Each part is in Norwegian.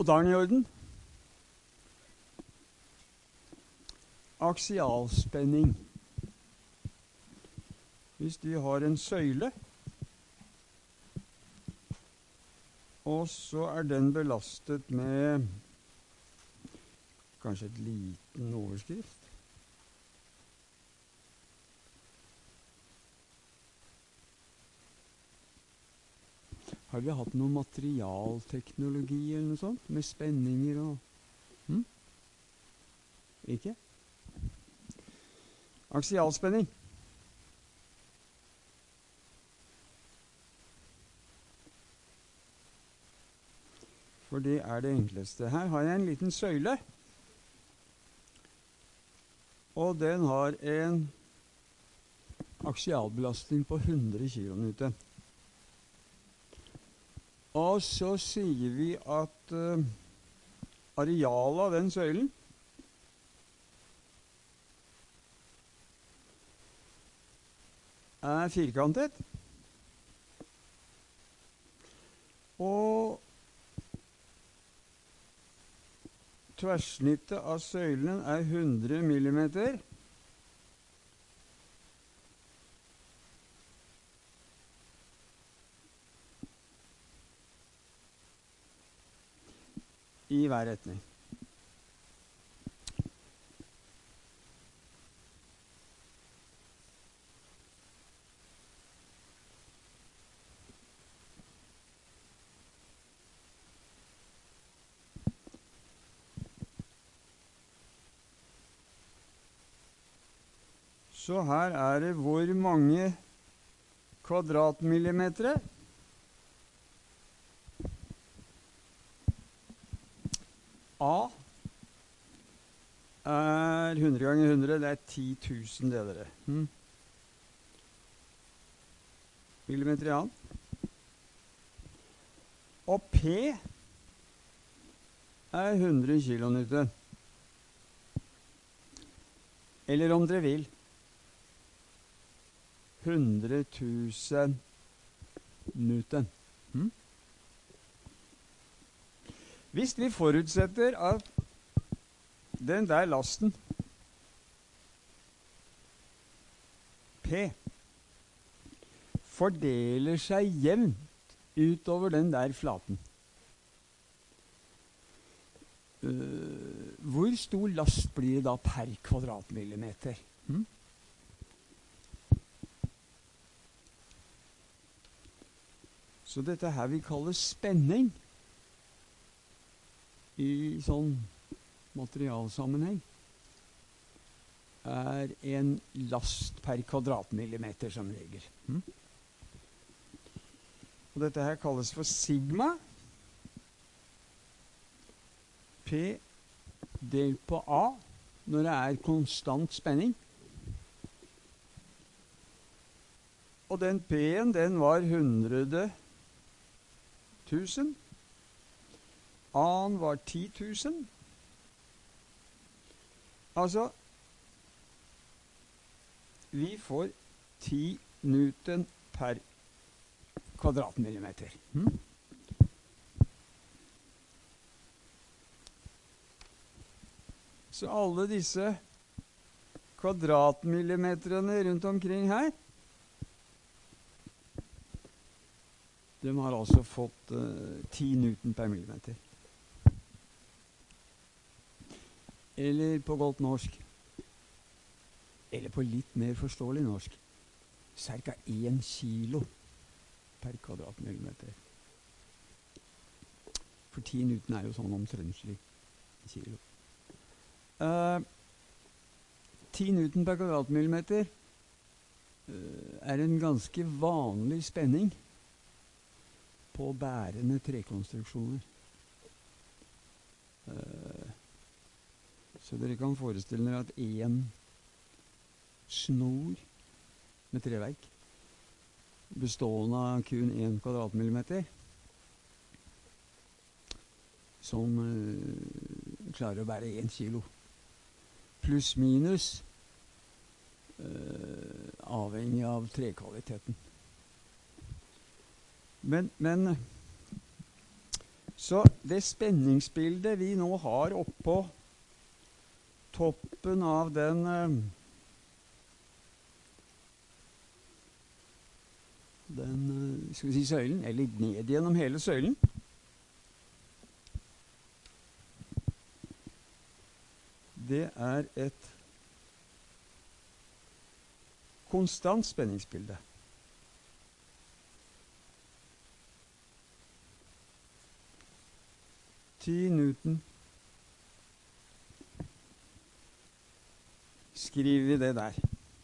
Og da er den i orden. Aksialspenning. Hvis vi har en søyle, og så er den belastet med kanskje et liten overskrift. Har vi hatt noe materialteknologi eller noe sånt, med spenninger og... Ikke? Aksialspenning. For det er det enkleste. Her har jeg en liten søyle, og den har en aksialbelastning på 100 kN. Og så sier vi at arealet av den søylen er firkantet. Og tverrsnittet av søylen er 100 millimeter. I hver retning. Så her er det hvor mange kvadratmillimeter. A er 100 ganger 100, det er 10.000 delere. Millimeter i A. Og P er 100 kilonewton. Eller om dere vil, 100.000 newton. Hvis vi forutsetter at den der lasten P fordeler seg jevnt utover den der flaten, hvor stor last blir det da per kvadratmillimeter? Så dette her vi kaller spenning i sånn materialsammenheng er en last per kvadratmillimeter som regel. Og dette her kalles for sigma. P delt på A når det er konstant spenning. Og den P-en, den var 100.000. A-en var 10.000. Altså, vi får 10 newton per kvadratmillimeter. Så alle disse kvadratmillimeterne rundt omkring her, de har altså fått 10 newton per millimeter. Eller på godt norsk, eller på litt mer forståelig norsk, cirka 1 kilo per kvadratmillimeter. For 10 newton er jo sånn omtrentlig kilo. 10 newton per kvadratmillimeter er en ganske vanlig spenning på bærende trekonstruksjoner. Så dere kan forestille dere at en snor med treverk bestående av kun 1 kvadratmillimeter som klarer å bære 1 kilo. Pluss minus avhengig av trekvaliteten. Men Så det spenningsbildet vi nå har oppå toppen av den skal vi si søylen, eller ned gjennom hele søylen, det er et konstant spenningsbilde. Newton. Skriver vi det der.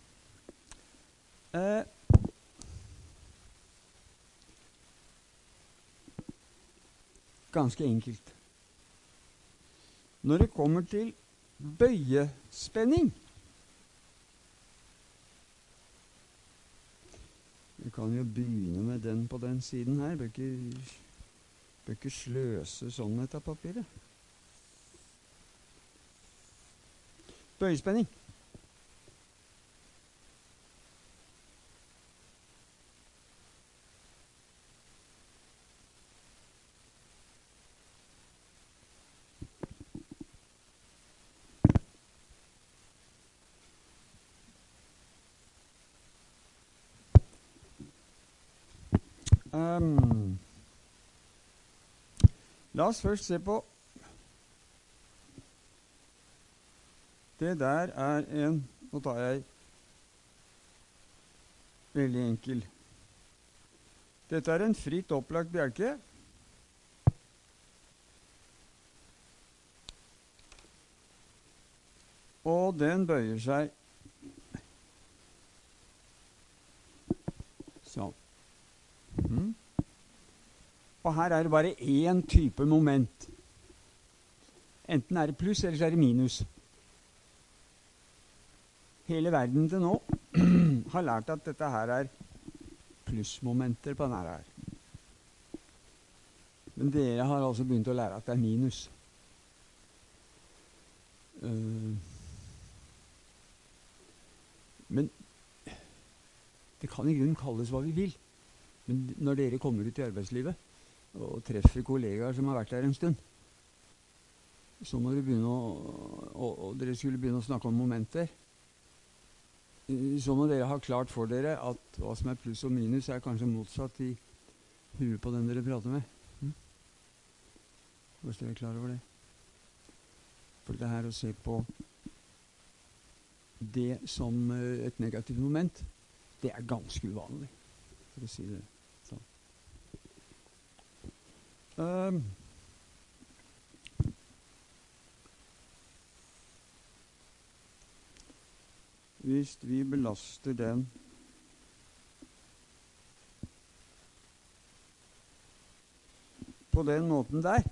Ganske enkelt. Når det kommer til bøyespenning, vi kan jo begynne med den på den siden her. Bør ikke sløse sånn med dette papiret. Bøyespenning. La oss først se på det der er en, nå tar jeg veldig enkel. Dette er en fritt opplagt bjelke. Og den bøyer seg sånn. Og her er det bare én type moment. Enten er det pluss, eller så er det minus. Hele verden til nå har lært at dette her er plussmomenter på denne her. Men dere har altså begynt å lære at det er minus. Men det kan i grunnen kalles hva vi vil. Men når dere kommer ut i arbeidslivet og treffer kollegaer som har vært der en stund, så må dere begynne og dere skulle begynne å snakke om momenter. Så må dere ha klart for dere at hva som er pluss og minus er kanskje motsatt i huet på den dere prater med. Hvis dere er klar over det. For det her å se på det som et negativt moment, det er ganske uvanlig, for å si det sånn. Hvis vi belaster den på den måten der,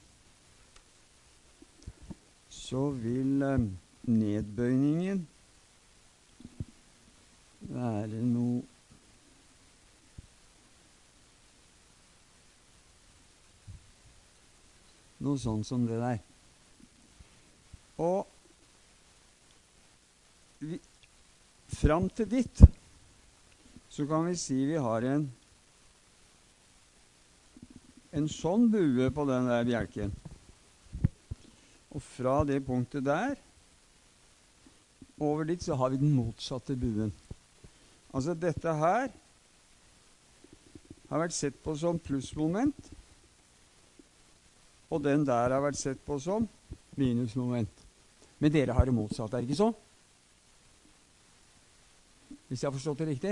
så vil nedbøyningen være noe sånn som det der. Og fram til dit så kan vi si vi har en sånn bue på den der bjelken. Og fra det punktet der over dit så har vi den motsatte buen. Altså dette her har vært sett på som plussmoment, og den der har vært sett på som minusmoment. Men dere har det motsatt, er det ikke så? Hvis jeg har forstått det riktig?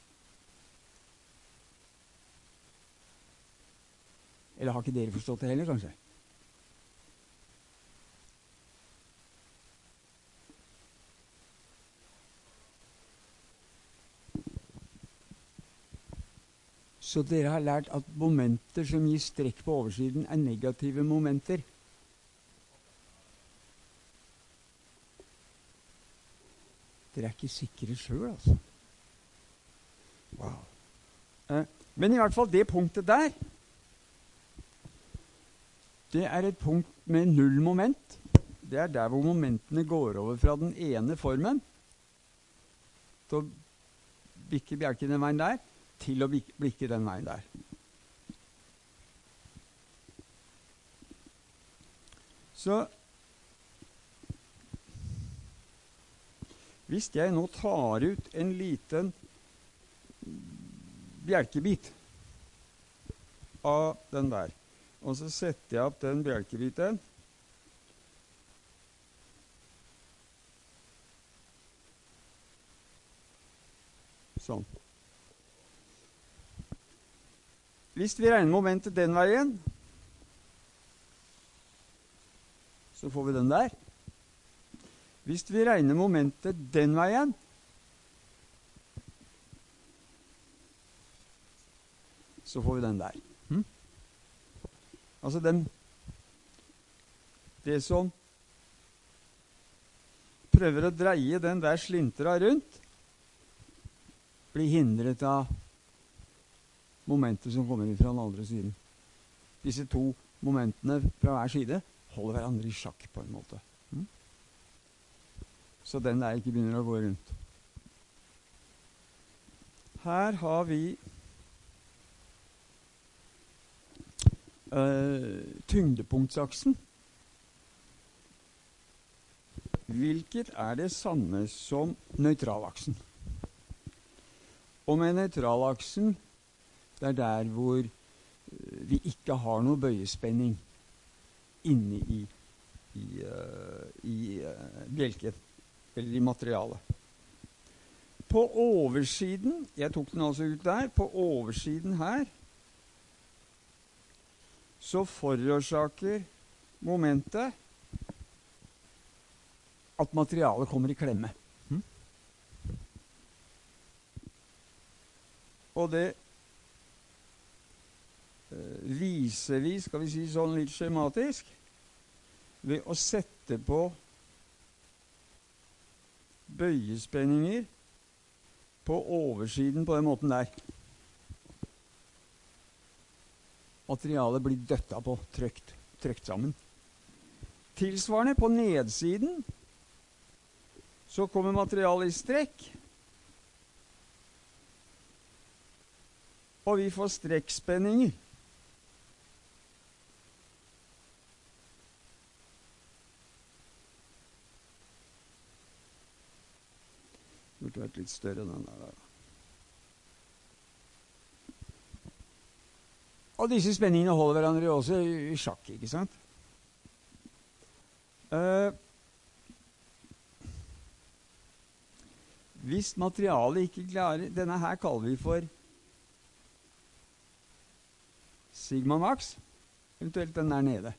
Eller har ikke dere forstått det heller, kanskje? Så dere har lært at momenter som gir strekk på oversiden, er negative momenter. Dere er ikke sikre selv, altså. Wow. Men i hvert fall det punktet der, det er et punkt med null moment. Det er der hvor momentene går over fra den ene formen til å bikke bjelken den veien der, til å blikke den veien der. Så hvis jeg nå tar ut en liten bjelkebit av den der, og så setter jeg opp den bjelkebiten sånn. Hvis vi regner momentet den veien, så får vi den der. Hvis vi regner momentet den veien, så får vi den der. Altså det som prøver å dreie den der slintra rundt, blir hindret av momentet som kommer inn fra den andre siden. Disse to momentene fra hver side holder hverandre i sjakk på en måte. Så den der ikke begynner å gå rundt. Her har vi tyngdepunktsaksen, hvilket er det samme som nøytralaksen. Og med nøytralaksen, det er der hvor vi ikke har noe bøyespenning inne i bjelken, eller i materialet. På oversiden, jeg tok den altså ut der, på oversiden her, så forårsaker momentet at materialet kommer i klemme. Og det viser vi, skal vi si sånn litt skjematisk, ved å sette på bøyespenninger på oversiden på den måten der. Materialet blir døtta på, trykt sammen. Tilsvarende på nedsiden så kommer materialet i strekk, og vi får strekkspenninger. Det burde vært litt større den der. Og disse spenningene holder hverandre også i sjakk, ikke sant? Hvis materialet ikke klarer, denne her kaller vi for sigma max, eventuelt den der nede.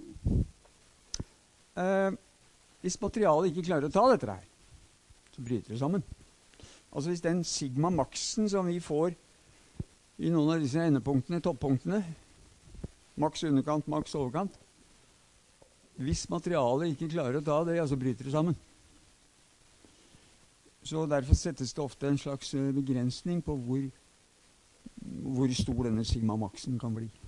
Hvis materialet ikke klarer å ta dette her, så bryter det sammen. Altså hvis den sigma maxen som vi får i noen av disse endepunktene, toppunktene, maks underkant, maks overkant, hvis materialet ikke klarer å ta det, så bryter det sammen. Så derfor settes det ofte en slags begrensning på hvor stor denne sigma maxen kan bli.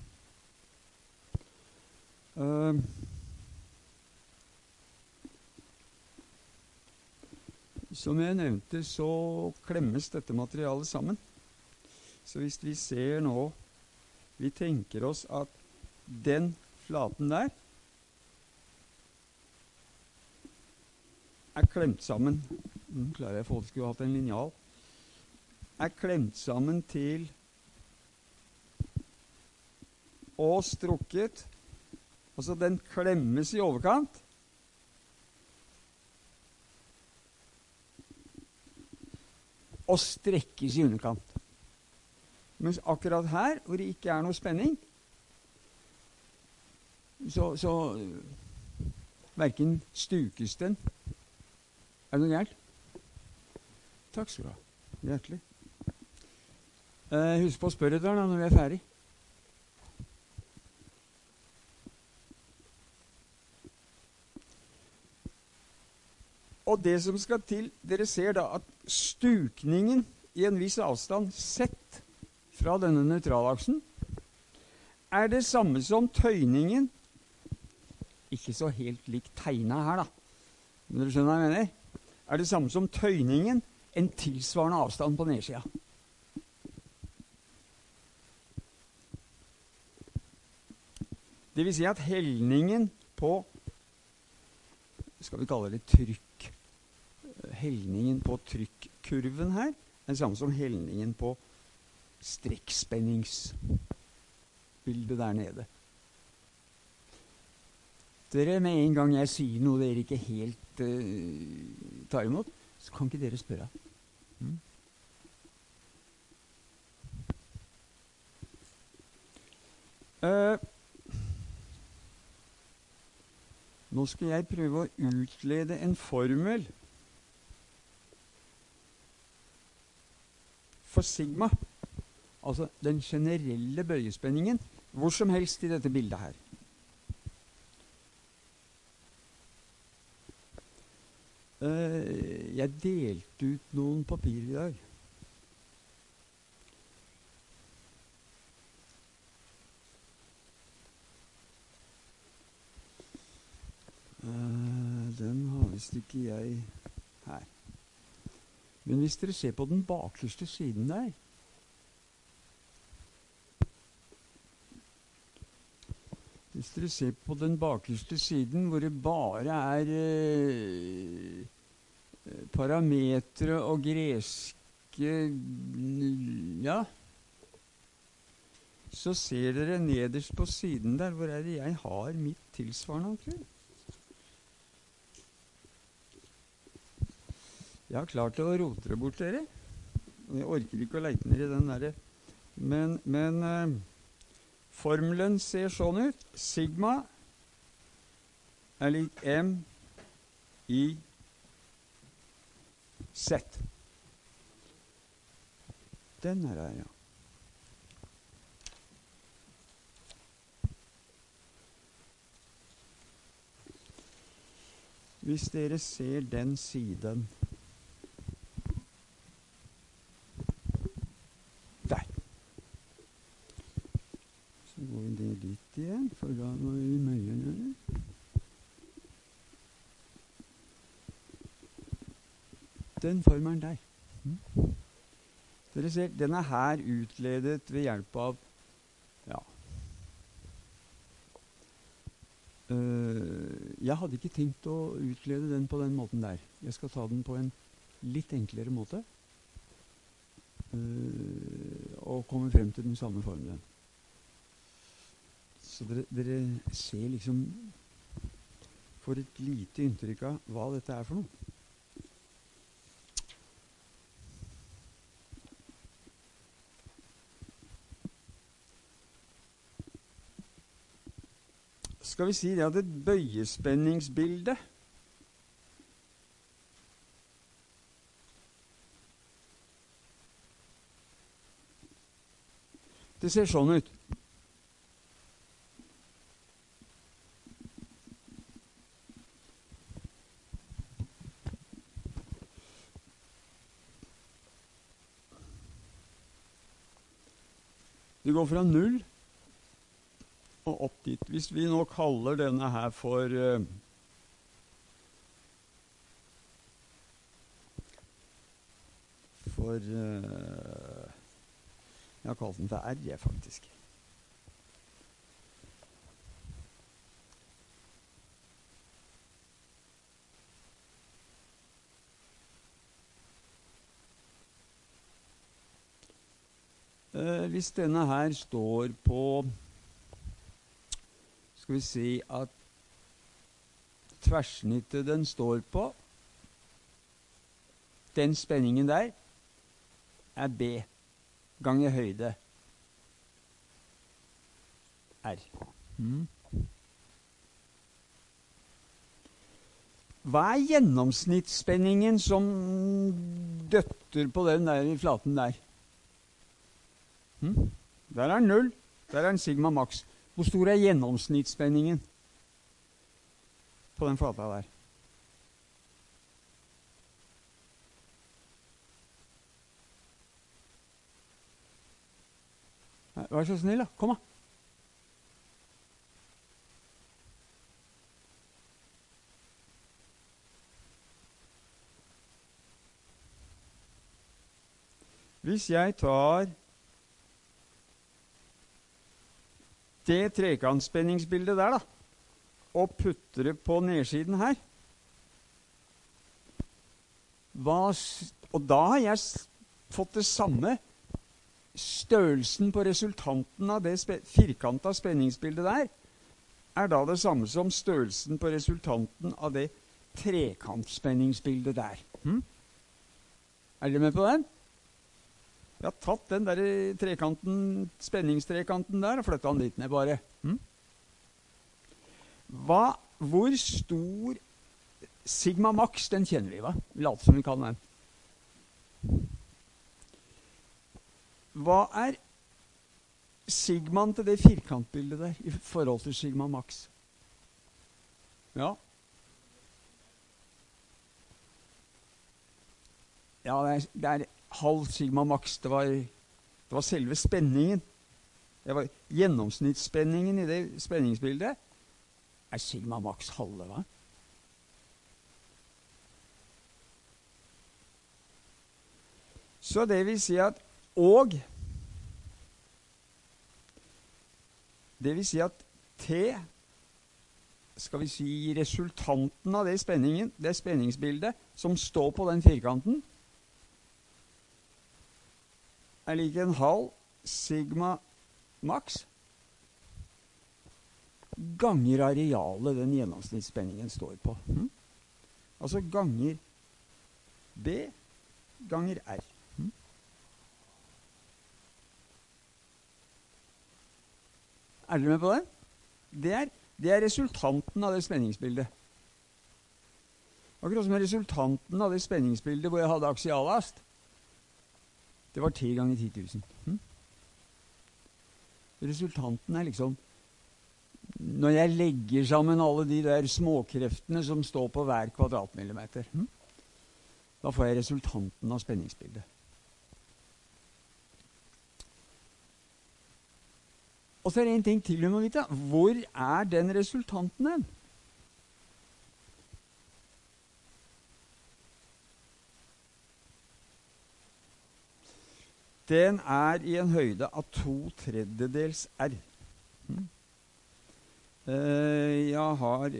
Som jeg nevnte, så klemmes dette materialet sammen. Så hvis vi ser nå, vi tenker oss at den flaten der er klemt sammen. Klarer jeg folk skulle hatt en linjal. Er klemt sammen til og strukket. Altså den klemmes i overkant. Og strekkes i underkant. Mens akkurat her, hvor det ikke er noe spenning, så hverken stukes den. Er det noe gærent? Takk skal du ha. Hjertelig. Husk på å spørre etter når vi er ferdig. Og det som skal til, dere ser da at stukningen i en viss avstand sett fra denne nøytralaksen er det samme som tøyningen, ikke så helt likt tegnet her da, men dere skjønner hva jeg mener, er det samme som tøyningen en tilsvarende avstand på nedsida. Det vil si at helningen på skal vi kalle det trykk. Helningen på trykkurven her er det samme som helningen på strekkspenningsbildet der nede. Dere, med en gang jeg sier noe dere ikke helt tar imot, så kan ikke dere spørre. Nå skal jeg prøve å utlede en formel for sigma, altså den generelle bøyespenningen, hvor som helst i dette bildet her. Jeg delte ut noen papirer i dag. Den har visst ikke jeg her. Men hvis dere ser på den bakerste siden der, hvis dere ser på den bakerste siden hvor det bare er parametre og greske, ja, så ser dere nederst på siden der, hvor er det jeg har mitt tilsvarende, tror jeg. Jeg har klart å rote det bort, dere. Jeg orker ikke å leite ned i den der. Men formelen ser sånn ut. Sigma er lik M i Z. Den er her, ja. Hvis dere ser den siden der, så går vi ned dit igjen, for da må vi møye ned. Den formelen der. Dere ser, den er her utledet ved hjelp av, ja. Jeg hadde ikke tenkt å utlede den på den måten der. Jeg skal ta den på en litt enklere måte. Og komme frem til den samme formelen. Så dere ser liksom, får et lite inntrykk av hva dette er for noe. Skal vi si det at et bøyespenningsbilde det ser sånn ut. Det går fra 0 og opp dit. Hvis vi nå kaller denne her for jeg har kalt den for R, faktisk. Hvis denne her står på, skal vi si at tverrsnittet den står på, den spenningen der, er B ganger høyde R. Hva er gjennomsnittsspenningen som døtter på den der i flaten der? Der er 0, der er en sigma max. Hvor stor er gjennomsnittsspenningen på den flata der? Vær så snill da, kom da. Hvis jeg tar det trekantspenningsbildet der da, og putter det på nedsiden her, Og da har jeg fått det samme. Størrelsen på resultanten av det firkanta spenningsbildet der er da det samme som størrelsen på resultanten av det trekantspenningsbildet der. Er dere med på den? Jeg har tatt den der spenningstrekanten der og flyttet den litt ned bare. Hvor stor sigma max, den kjenner vi, va? Vi later som vi kan den. Hva er sigmaen til det firkantbildet der i forhold til sigma max? Ja. Ja, det er halv sigma max. Det var selve spenningen. Det var gjennomsnittsspenningen i det spenningsbildet. Er sigma max halve, hva? Så det vil si at det vil si at T, skal vi si resultanten av det spenningsbildet som står på den firkanten, er lik en halv sigma max ganger arealet den gjennomsnittsspenningen står på. Altså ganger B ganger R. Er dere med på det? Det er resultanten av det spenningsbildet. Akkurat som resultanten av det spenningsbildet hvor jeg hadde aksiallast. Det var 10 ganger 10 000. Resultanten er liksom når jeg legger sammen alle de der småkreftene som står på hver kvadratmillimeter. Da får jeg resultanten av spenningsbildet. Og så er det en ting til vi må vite. Hvor er den resultanten hen? Den er i en høyde av 2/3 R. Jeg har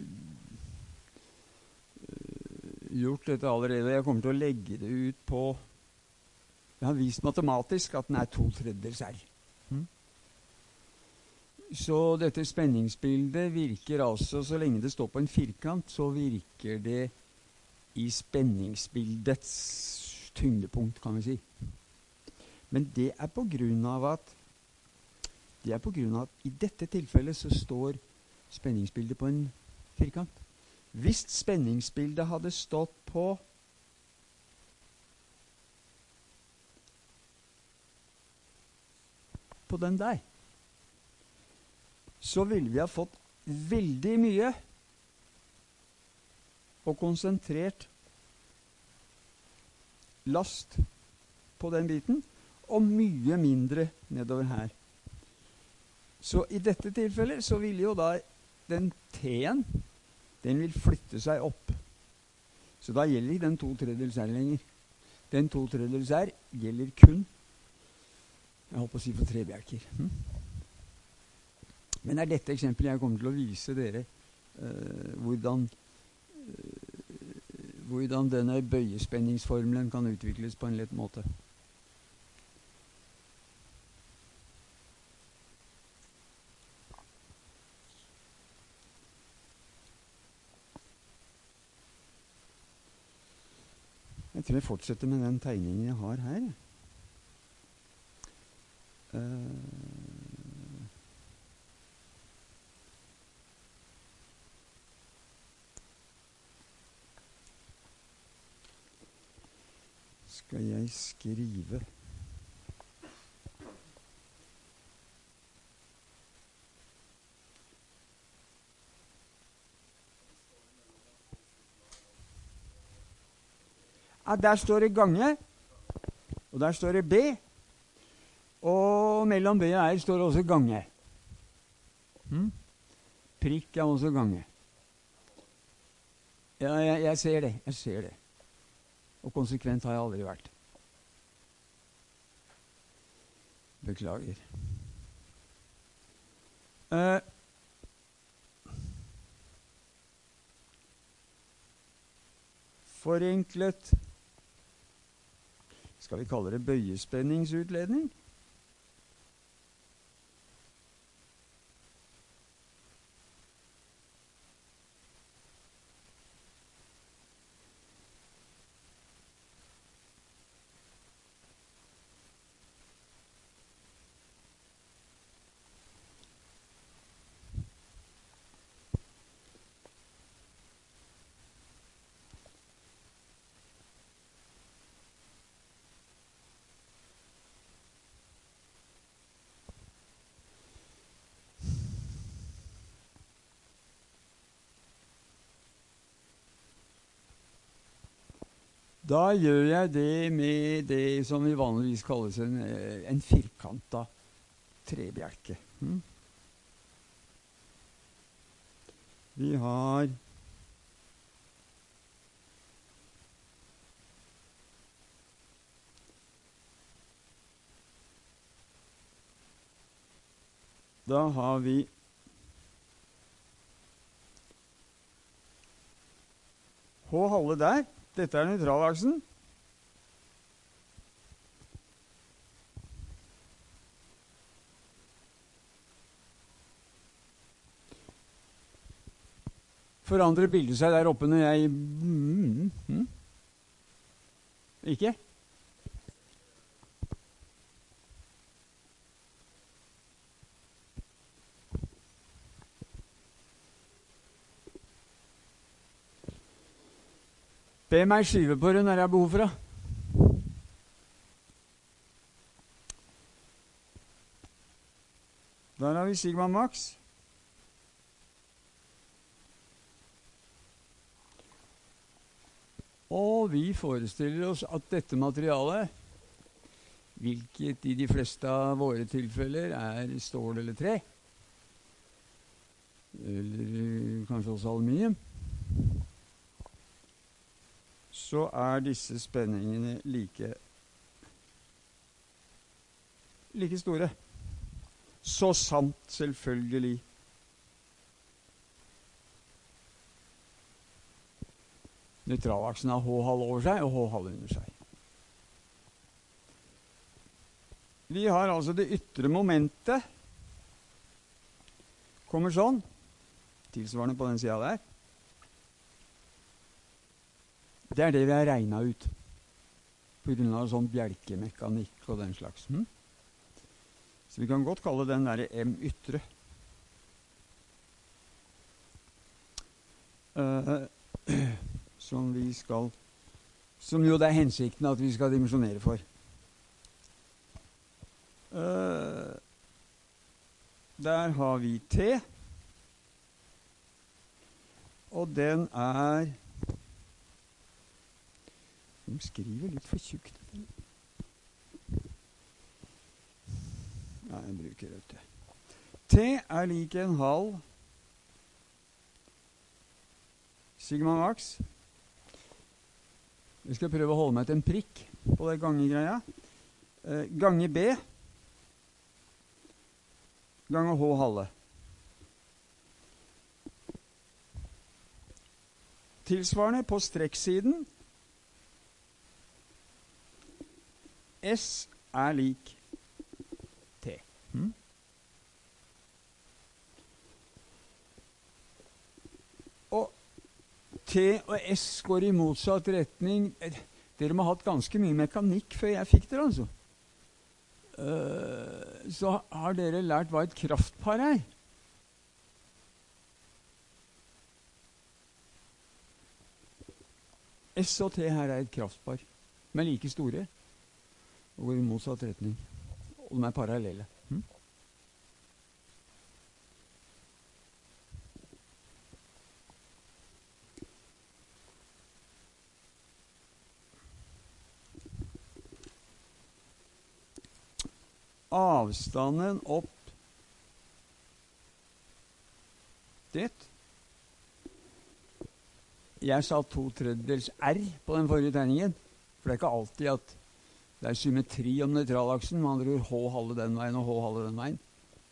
gjort dette allerede. Jeg kommer til å legge det ut på... Jeg har vist matematisk at den er 2/3 R. Så dette spenningsbildet virker altså, så lenge det står på en firkant, så virker det i spenningsbildets tyngdepunkt, kan vi si. Men det er på grunn av at i dette tilfellet så står spenningsbildet på en firkant. Hvis spenningsbildet hadde stått på den der, så ville vi ha fått veldig mye og konsentrert last på den biten, og mye mindre nedover her. Så i dette tilfellet så vil jo da den T-en, den vil flytte seg opp. Så da gjelder ikke den 2/3 R lenger. Den 2/3 R gjelder kun, jeg holdt på å si for trebjelker. Men er dette eksempelet jeg kommer til å vise dere hvordan denne bøyespenningsformelen kan utvikles på en lett måte. Jeg tror jeg fortsetter med den tegningen jeg har her. Skal jeg skrive der står det gange, og der står det B, og mellom B og R står det også gange. Prikk er også gange. Ja, jeg ser det. Og konsekvent har jeg aldri vært. Beklager. Forenklet skal vi kalle det bøyespenningsutledning? Da gjør jeg det med det som vi vanligvis kalles en firkanta trebjelke. Vi har Da har vi H-halve der. Dette er nøytralaksen. Forandrer bildet seg der oppe når jeg Ikke? Be meg skive på det når jeg har behov for det. Der har vi sigma max. Og vi forestiller oss at dette materialet, hvilket i de fleste av våre tilfeller er stål eller tre, eller kanskje også aluminium, så er disse spenningene like store. Så sant, selvfølgelig. Nøytralaksen har H-halv over seg og H-halv under seg. Vi har altså det ytre momentet. Kommer sånn. Tilsvarende på den siden der. Det er det vi har regnet ut. På grunn av sånn bjelkemekanikk og den slags. Så vi kan godt kalle den der M ytre. Som jo det er hensikten at vi skal dimensjonere for. Der har vi T. Og den er De skriver litt for tjukt. Ja, jeg bruker dette. T er lik en halv sigma max. Jeg skal prøve å holde meg til en prikk på det gangegreia. Gange B gange H halve. Tilsvarende på strekksiden S er lik T. Og T og S går i motsatt retning. Dere må ha hatt ganske mye mekanikk før jeg fikk dere, altså. Så har dere lært hva et kraftpar er. S og T her er et kraftpar, men like store. Og går i motsatt retning. Og de er parallelle. Avstanden opp dit. Jeg sa 2/3 R på den forrige tegningen, for det er ikke alltid at det er symmetri om nøytralaksen. Man andre ord H halve den veien og H halve den veien.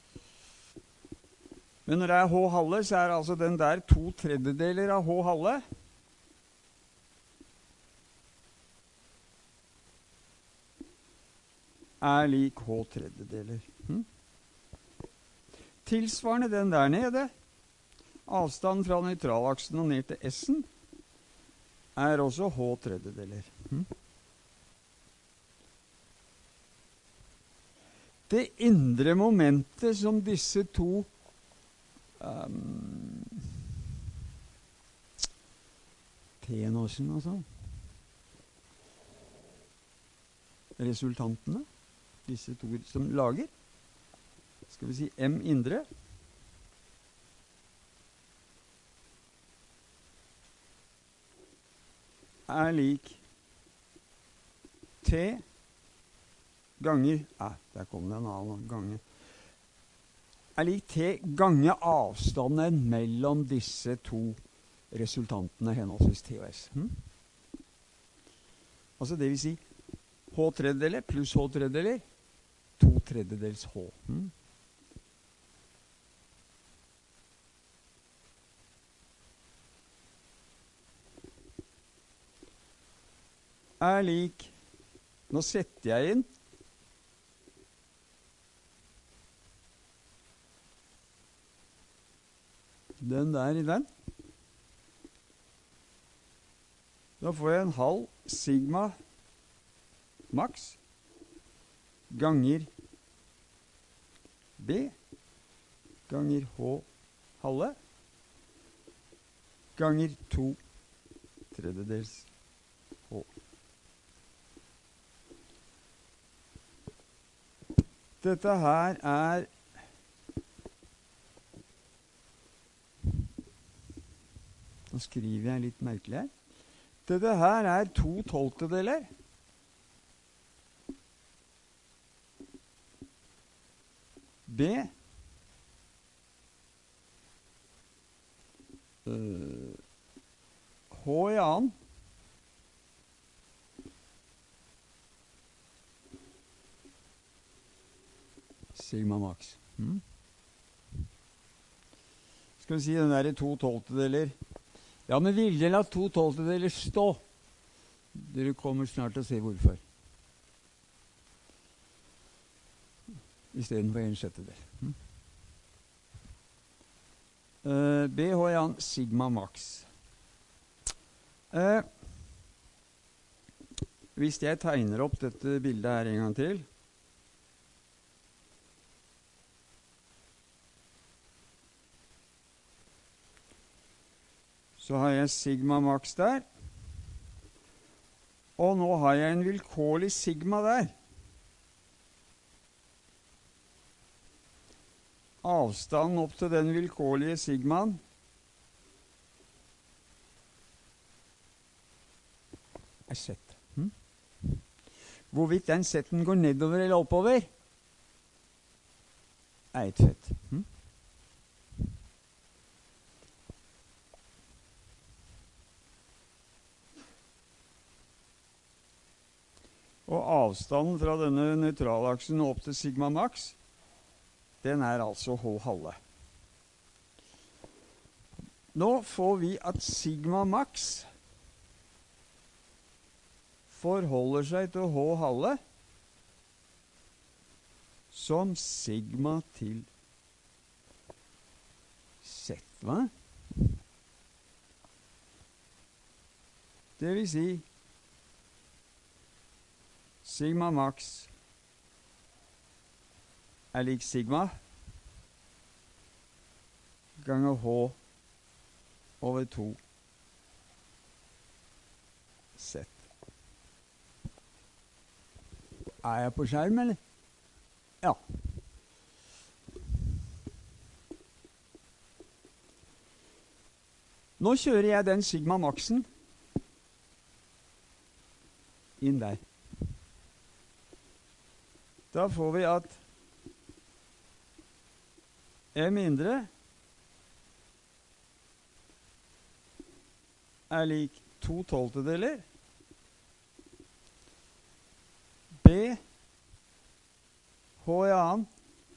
Men når det er H halve, så er altså den der 2/3 av H halve. er lik H tredjedeler. Tilsvarende den der nede, avstanden fra nøytralaksen og ned til S-en, er også H tredjedeler. Det indre momentet som disse to T-norsen, altså. Resultantene, disse to som lager, skal vi si M indre, er lik T ganger, der kom det en annen gange, er lik T ganger avstanden mellom disse to resultantene, henholdsvis T og S. Altså det vil si, H tredjedeler pluss H tredjedeler, 2/3 H. Er lik, nå setter jeg inn den der i den. Da får jeg en halv sigma maks ganger B ganger H halve ganger 2/3 H. Dette her er Nå skriver jeg litt merkelig her. Dette her er 2/12 B H i annen sigma max. Skal vi si den der i 2/12. Ja, men vil dere la 2/12 stå? Dere kommer snart til å se hvorfor. I stedet for 1/6. BH er en sigma max. Hvis jeg tegner opp dette bildet her en gang til, så har jeg sigma max der, og nå har jeg en vilkårlig sigma der. Avstanden opp til den vilkårlige sigmaen er Z. Hvorvidt den Z-en går nedover eller oppover, er et fett. Og avstanden fra denne nøytralaksen opp til sigma max, den er altså H halve. Nå får vi at sigma max forholder seg til H halve som sigma til Z, hva? Det vil si sigma max er lik sigma ganger H over 2 Z. Er jeg på skjerm, eller? Ja. Nå kjører jeg den sigma maxen inn der. Da får vi at M indre er lik 2/12 B H i annen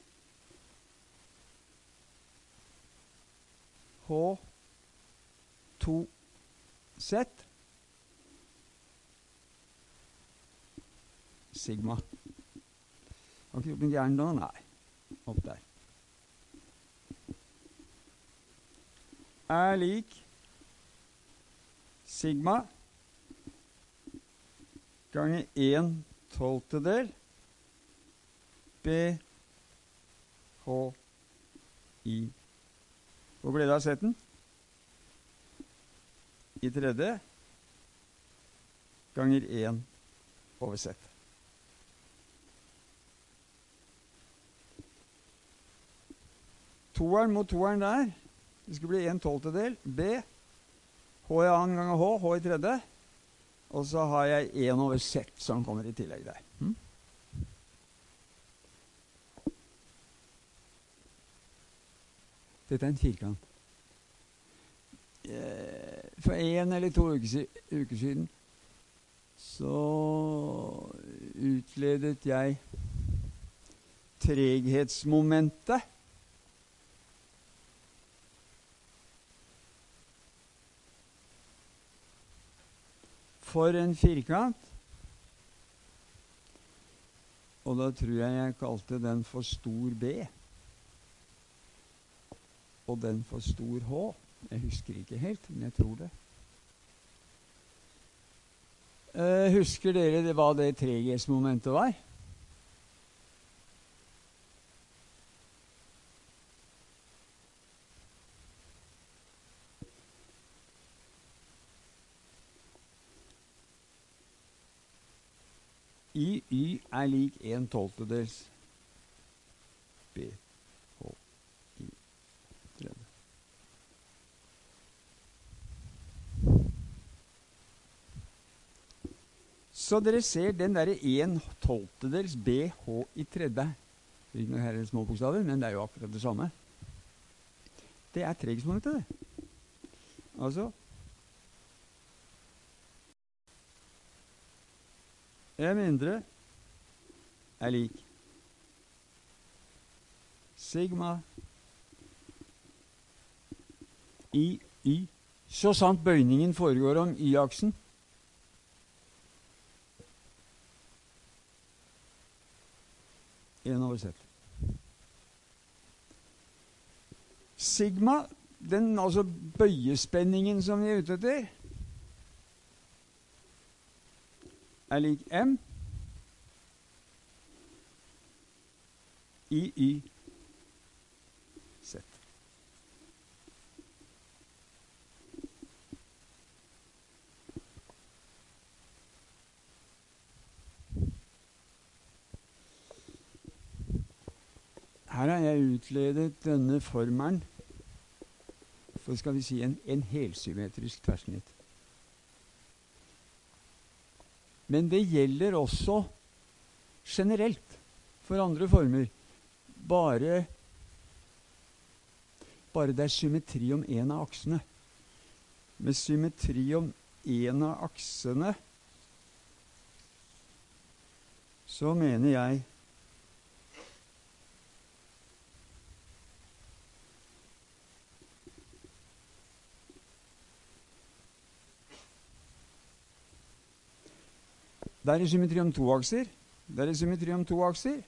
H 2 Z sigma. Har ikke gjort noe gærent da? Nei. Opp der. Er lik sigma ganger 1/12 BHI. Hvor ble det av setten? I tredje ganger 1/z. Toeren mot toeren der. Det skulle bli 1/12 B. H i annen ganger H, H i tredje. Og så har jeg 1/z som kommer i tillegg der. Dette er en firkant. For 1 eller 2 uker siden så utledet jeg treghetsmomentet for en firkant, og da tror jeg kalte den for stor B, og den for stor H. Jeg husker ikke helt, men jeg tror det. Husker dere hva det treghetsmomentet var? Y er lik 1/12 BHI tredje. Så dere ser den der 1/12 BH i tredje. Her er det små bokstaver, men det er jo akkurat det samme. Det er treghetsmomentet, det. Altså M mindre er lik sigma i Y, så sant bøyningen foregår om Y-aksen. Sigma, den altså bøyespenningen som vi er ute etter, er lik M i Y Z. Her har jeg utledet denne formelen for, skal vi si, en helsymmetrisk tverrsnitt. Men det gjelder også generelt for andre former. Bare det er symmetri om en av aksene. Med symmetri om en av aksene så mener jeg der er symmetri om to akser. Der er symmetri om to akser.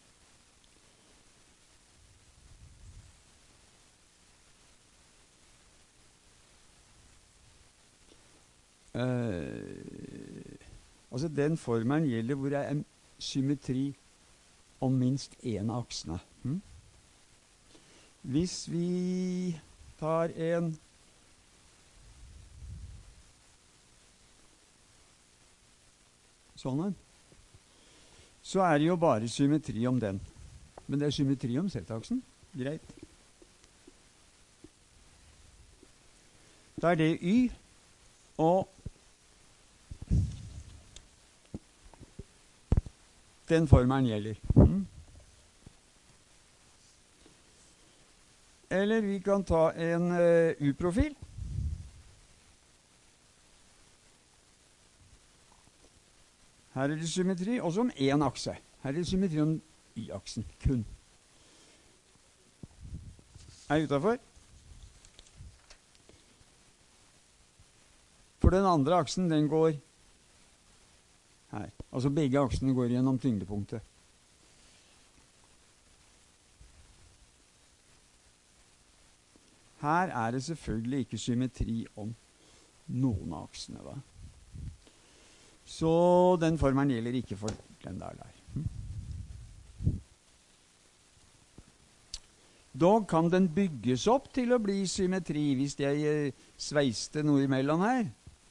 Altså den formelen gjelder hvor det er symmetri om minst en av aksene. Hvis vi tar en sånn en, så er det jo bare symmetri om den. Men det er symmetri om Z-aksen. Greit. Da er det Y, og den formelen gjelder. Eller vi kan ta en U-profil. Her er det symmetri også om én akse. Her er det symmetri om Y-aksen kun. Er utenfor. For den andre aksen, den går her. Altså begge aksene går gjennom tyngdepunktet. Her er det selvfølgelig ikke symmetri om noen av aksene. Va? Så den formelen gjelder ikke for den der. Dog kan den bygges opp til å bli symmetri hvis jeg sveiste noe imellom her,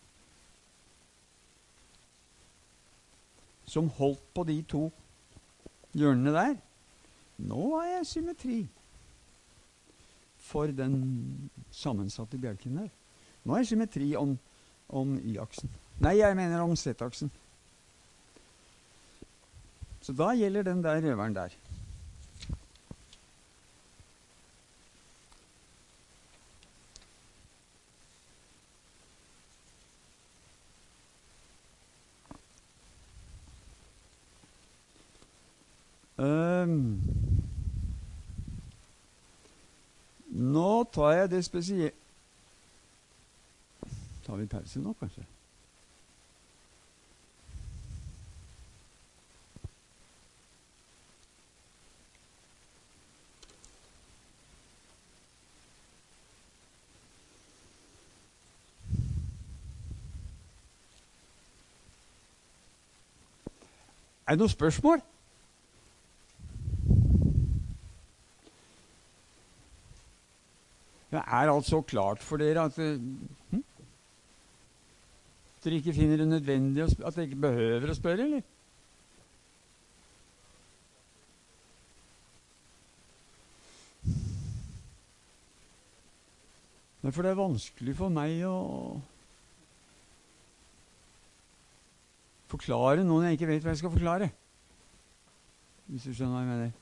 som holdt på de to hjørnene der. Nå har jeg symmetri for den sammensatte bjelken der. Nå har jeg symmetri om y-aksen. Nei, jeg mener om z-aksen. Så da gjelder den der røveren der. Nå tar jeg det spesielle. Tar vi pause nå, kanskje? Er det noen spørsmål? Det er altså klart for dere at dere ikke finner det nødvendig at dere ikke behøver å spørre, eller? For det er vanskelig for meg å forklare noe jeg ikke vet hva jeg skal forklare. Hvis du skjønner hva jeg mener.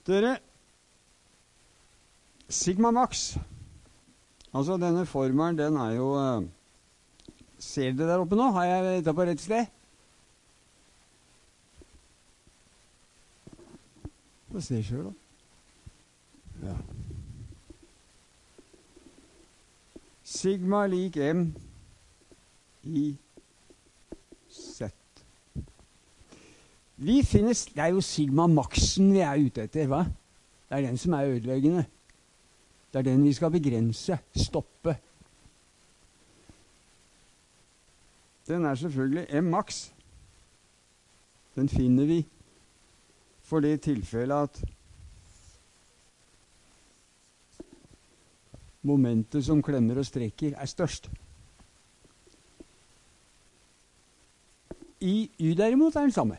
Dere, sigma max, altså denne formelen, den er jo, ser dere der oppe nå? Har jeg dette på rett sted? Hva ser selv da? Ja. Sigma lik M i Z. Vi finner, det er jo sigma maxen vi er ute etter, hva? Det er den som er ødeleggende. Det er den vi skal begrense, stoppe. Den er selvfølgelig M max. Den finner vi for det tilfellet at momentet som klemmer og strekker er størst. I Y derimot er den samme.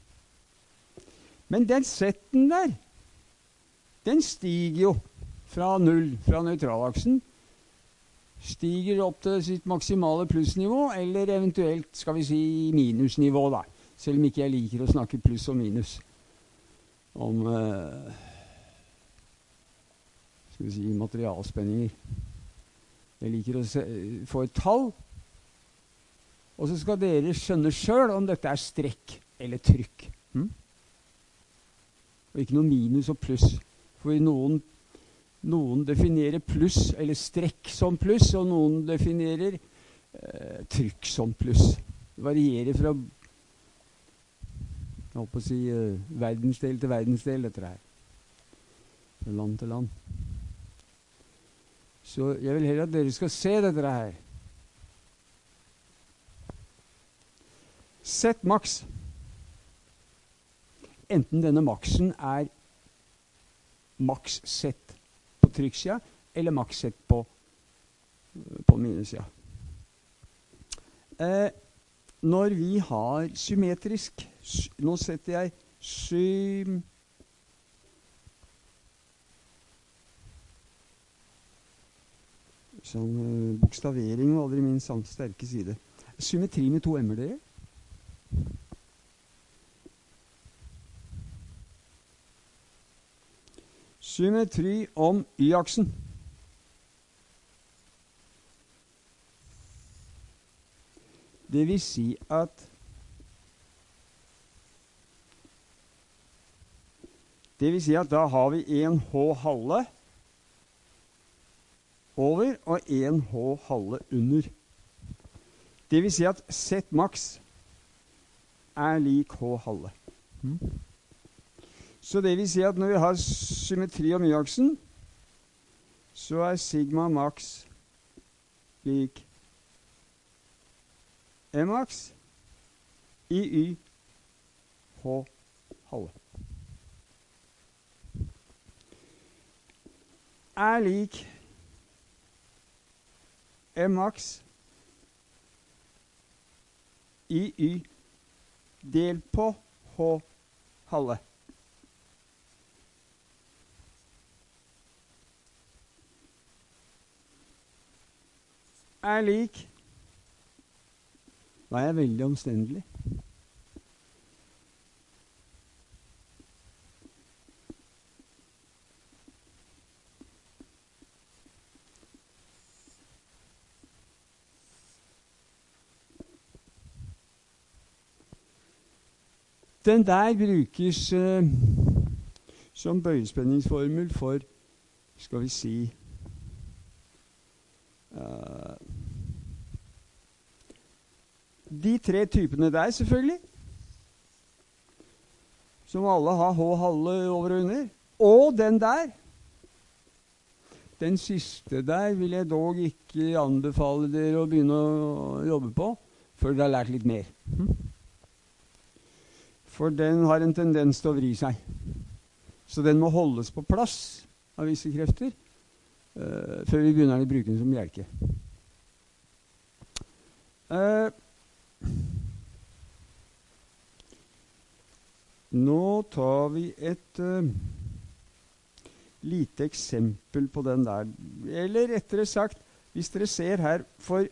Men den setten der, den stiger jo fra null, fra nøytralaksen, stiger opp til sitt maksimale plussnivå, eller eventuelt, skal vi si, minusnivå da. Selv om ikke jeg liker å snakke pluss og minus om skal vi si, materialspenninger. Jeg liker å få et tall, og så skal dere skjønne selv om dette er strekk eller trykk. Og ikke noe minus og pluss. For noen definerer pluss eller strekk som pluss, og noen definerer trykk som pluss. Det varierer fra jeg holdt på å si verdensdel til verdensdel, dette her. Fra land til land. Så jeg vil heller at dere skal se dette her. Z max. Enten denne maksen er maks Z på trykksida, eller maks Z på minussida. Når vi har symmetrisk, nå setter jeg sånn bokstavering var aldri min sterke side. Symmetri med 2 m-er, dere. Symmetri om Y-aksen. Det vil si at da har vi en H halve over og en H halve under. Det vil si at Z max er lik H halve. Så det vil si at når vi har symmetri om Y-aksen, så er sigma max lik M max i Y H halve. Er lik M max i Y delt på H halve. Er lik. Da er jeg veldig omstendelig. Den der brukes som bøyespenningsformel for, skal vi si, de 3 typene der selvfølgelig, som alle har H halve over og under, og den der. Den siste der vil jeg dog ikke anbefale dere å begynne å jobbe på, før dere har lært litt mer. For den har en tendens til å vri seg. Så den må holdes på plass av visse krefter, før vi begynner å bruke den som bjelke. Nå tar vi et lite eksempel på den der. Eller rettere sagt, hvis dere ser her,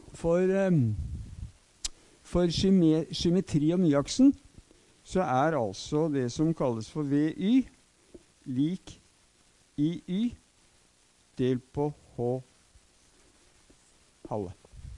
for symmetri om Y-aksen, så er altså det som kalles for VY lik IY delt på H halve.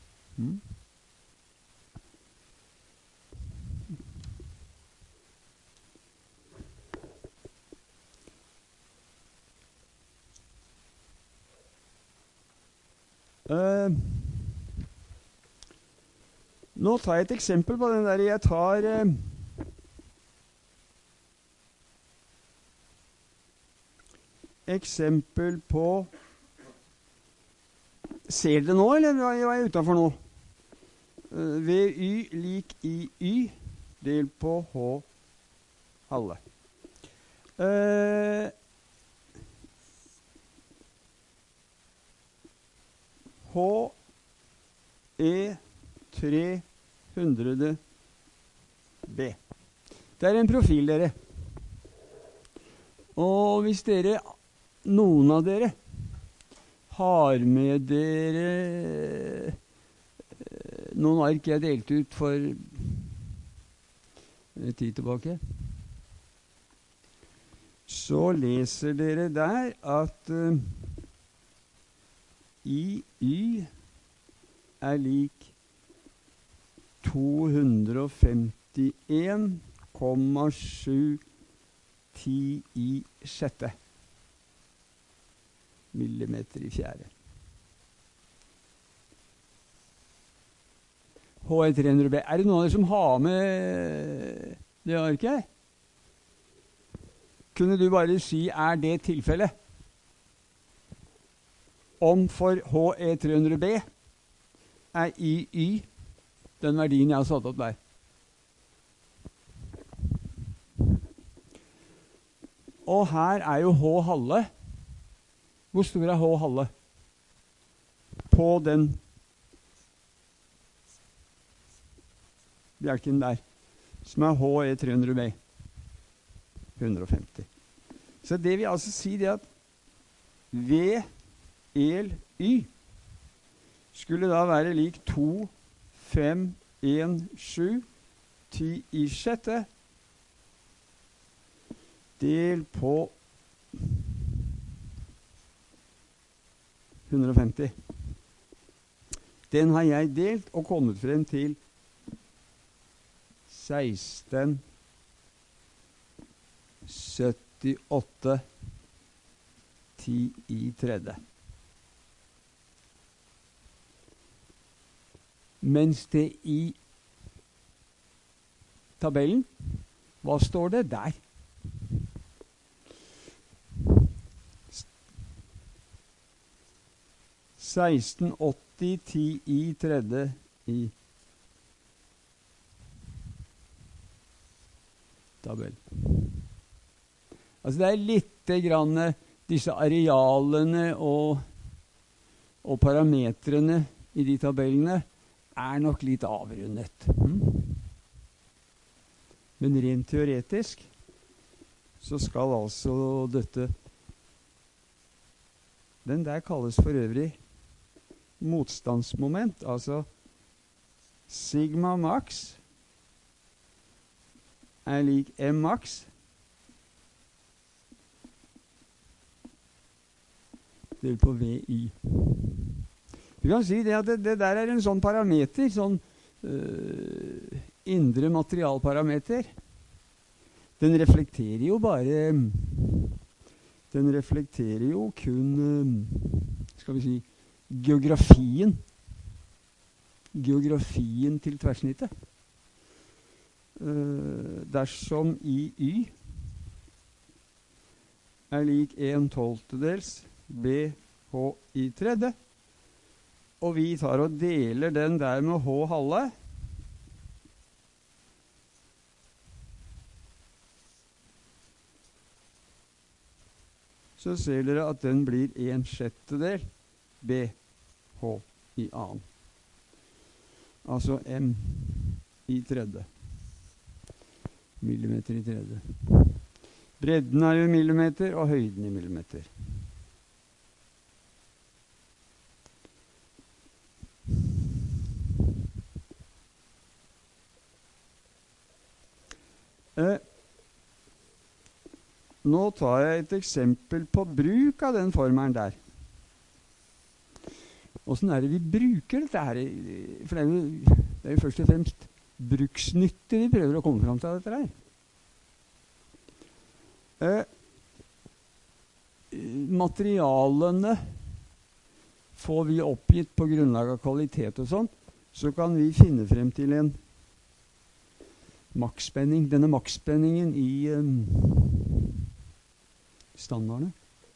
Nå tar jeg et eksempel på den der. Jeg tar eksempel på. Ser dere nå, eller hva er jeg utenfor nå? VY lik IY delt på H halve. HE300B. Det er en profil, dere. Og hvis dere, noen av dere, har med dere noen ark jeg delte ut for en tid tilbake, så leser dere der at IY er lik 251,7 10 i sjette millimeter i fjerde. HE300B. Er det noen av dere som har med det arket? Kunne du bare si, er det tilfellet? Om for HE300B er IY den verdien jeg har satt opp der. Og her er jo H halve. Hvor stor er H halve? På den bjelken der, som er HE300B. 150. Så det vil altså si det at V el Y skulle da være lik 2, 5, 1, 7, 10 i sjette del på 150. Den har jeg delt og kommet frem til 1678 10 i tredje. Mens det i tabellen, hva står det der? «1680 10 i tredje i tabell. Altså det er litt grann disse arealene og parametrene i de tabellene er nok litt avrundet. Men rent teoretisk så skal altså dette, den der kalles for øvrig motstandsmoment, altså sigma max er lik M max delt på VI. Vi kan si det at det der er en sånn parameter, sånn indre materialparameter. Den reflekterer jo bare, den reflekterer jo kun, skal vi si, geografien til tverrsnittet. Dersom IY er lik 1/12 BH i tredje, og vi tar og deler den der med H halve, så ser dere at den blir 1/6 BH i annen. Altså M i tredje. Millimeter i tredje. Bredden er jo millimeter, og høyden i millimeter. Nå tar jeg et eksempel på bruk av den formelen der. Hvordan er det vi bruker dette her? For det er jo først og fremst bruksnytte vi prøver å komme fram til dette her. Materialene får vi oppgitt på grunnlag av kvalitet og sånn, så kan vi finne frem til en maksspenning. Denne maksspenningen i standardene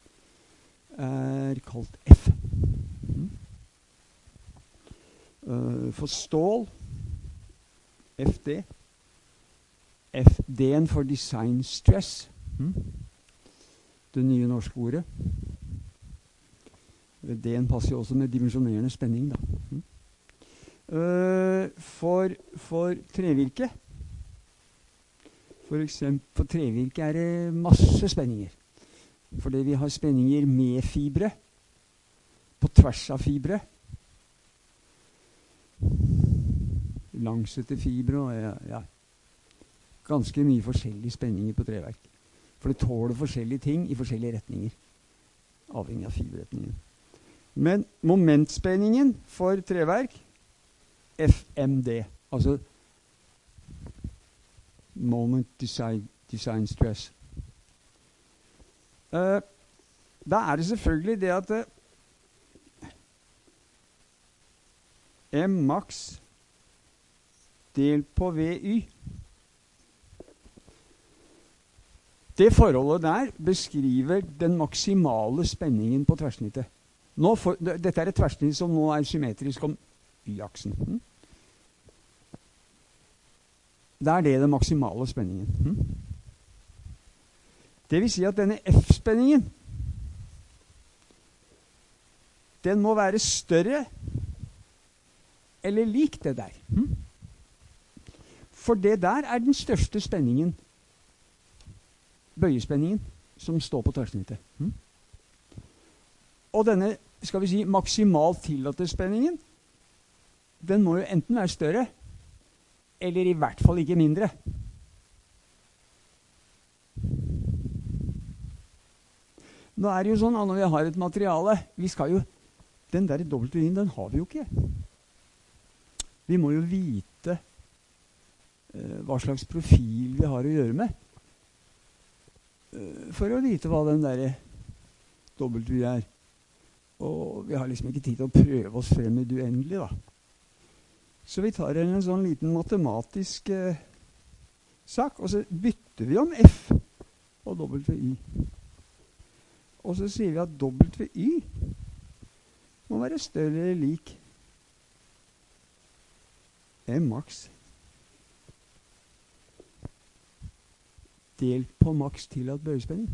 er kalt F. For stål, FD. FD-en for design stress. Det nye norske ordet. D-en passer jo også med dimensjonerende spenning, da. For trevirke. For trevirke er det masse spenninger. Fordi vi har spenninger med fibre, på tvers av fibre. Langsete fibre og ja, ganske mye forskjellige spenninger på treverk. For det tåler forskjellige ting i forskjellige retninger, avhengig av fiberretningen. Men momentspenningen for treverk, FMD, altså Moment Design Stress. Da er det selvfølgelig det at M max delt på VY. Det forholdet der beskriver den maksimale spenningen på tverrsnittet. Dette er et tverrsnitt som nå er symmetrisk om Y-aksen. Da er det den maksimale spenningen. Det vil si at denne F-spenningen, den må være større eller lik det der. For det der er den største spenningen, bøyespenningen, som står på tverrsnittet. Og denne, skal vi si, maksimalt tillatte spenningen, den må jo enten være større, eller i hvert fall ikke mindre. Nå er det jo sånn at når vi har et materiale, vi skal jo, den der dobbeltlinjen, den har vi jo ikke. Vi må jo vite hva slags profil vi har å gjøre med, for å vite hva den der dobbelt-y er. Og vi har liksom ikke tid til å prøve oss frem i det uendelige, da. Så vi tar en sånn liten matematisk sak, og så bytter vi om F og dobbelt-y. Og så sier vi at dobbelt-y må være større eller lik M max delt på maks tillatt bøyespenning.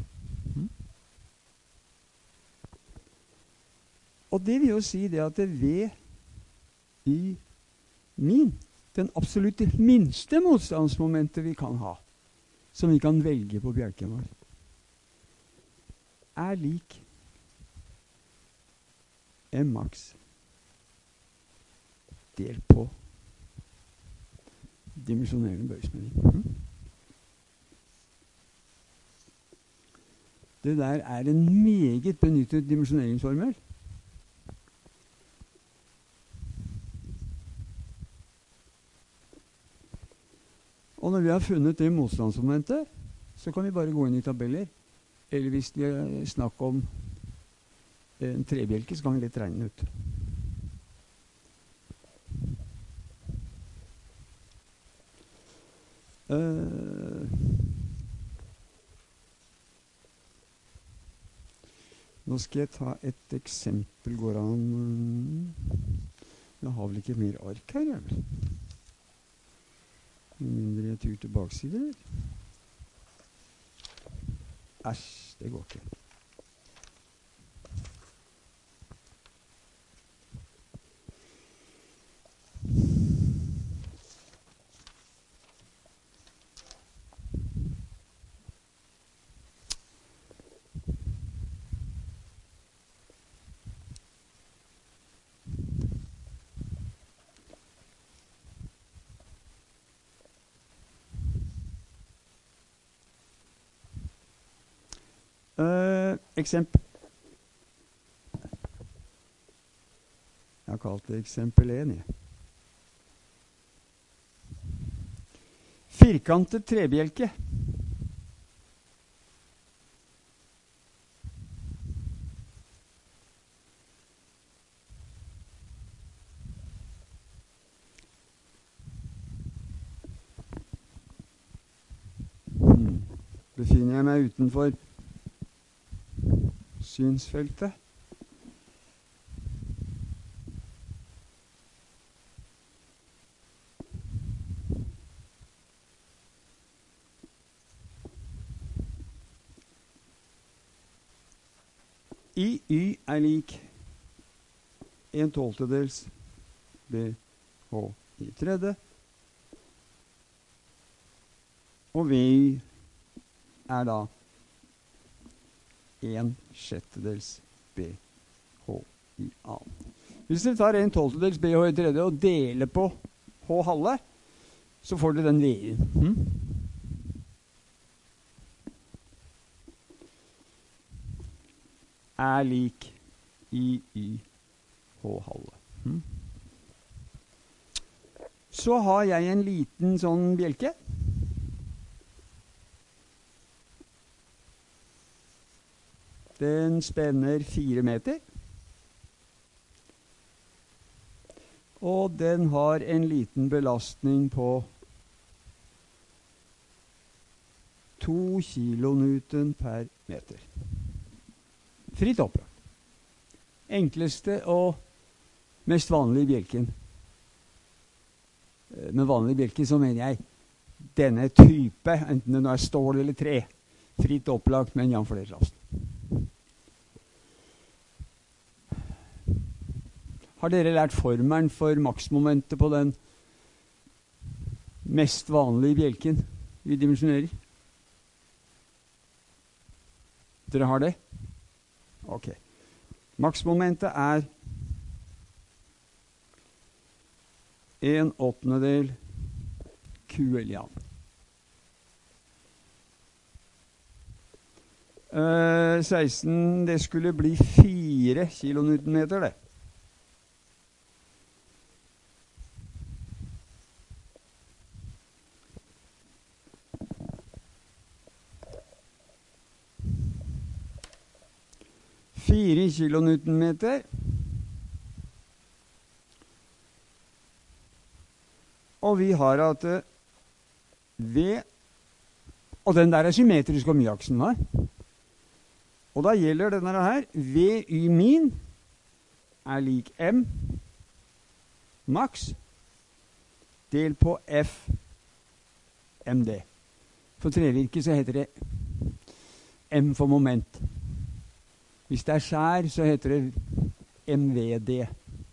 Og det vil jo si det at det V i min, den absolutt minste motstandsmomentet vi kan ha, som vi kan velge på bjelken vår, er lik M max delt på dimensjonerende bøyespenning. Det der er en meget benyttet dimensjoneringsformel. Og når vi har funnet det motstandsmomentet, så kan vi bare gå inn i tabeller. Eller hvis det er snakk om en trebjelke, så kan vi lett regne ut. Nå skal jeg ta et eksempel. Går an? Jeg har vel ikke mer ark her, jeg vel? Mindre jeg tur til baksiden, eller? Æsj, det går ikke. Eksempel. Jeg har kalt det eksempel 1. Firkantet trebjelke. Befinner jeg meg utenfor synsfeltet? Y er lik 1/12 BH i tredje. Og VY er da 1/6 BH i annen. Hvis dere tar 1/12 BH i tredje og deler på H halve, så får dere den VY-en. Er lik YY H halve. Så har jeg en liten sånn bjelke. Den spenner 4 meter. Og den har en liten belastning på 2 kilonewton per meter. Fritt opplagt. Enkleste og mest vanlige bjelken. Med vanlig bjelke så mener jeg denne type, enten det nå er stål eller tre, fritt opplagt med en jevn fordelingslast. Har dere lært formelen for maksmomentet på den mest vanlige bjelken vi dimensjonerer? Dere har det? Ok. Maksmomentet er 1/8 QL i annen. 16, det skulle bli 4 kilonewtonmeter, det. Kilonewtonmeter. Og vi har at V, og den der er symmetrisk om y-aksen da. Og da gjelder denne her, VY min er lik M maks del på F MD. For trevirke så heter det M for moment. Hvis det er skjær, så heter det MVD.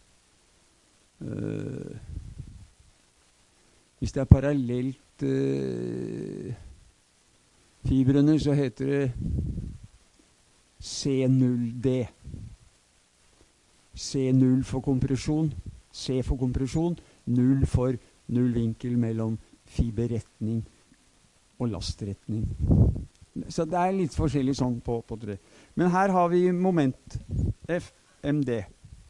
Hvis det er parallelt fibrene, så heter det C0D. C0 for kompresjon, C for kompresjon, 0 for nullvinkel mellom fiberretning og lastretning. Så det er litt forskjellig sånn på tre. Men her har vi moment FMD.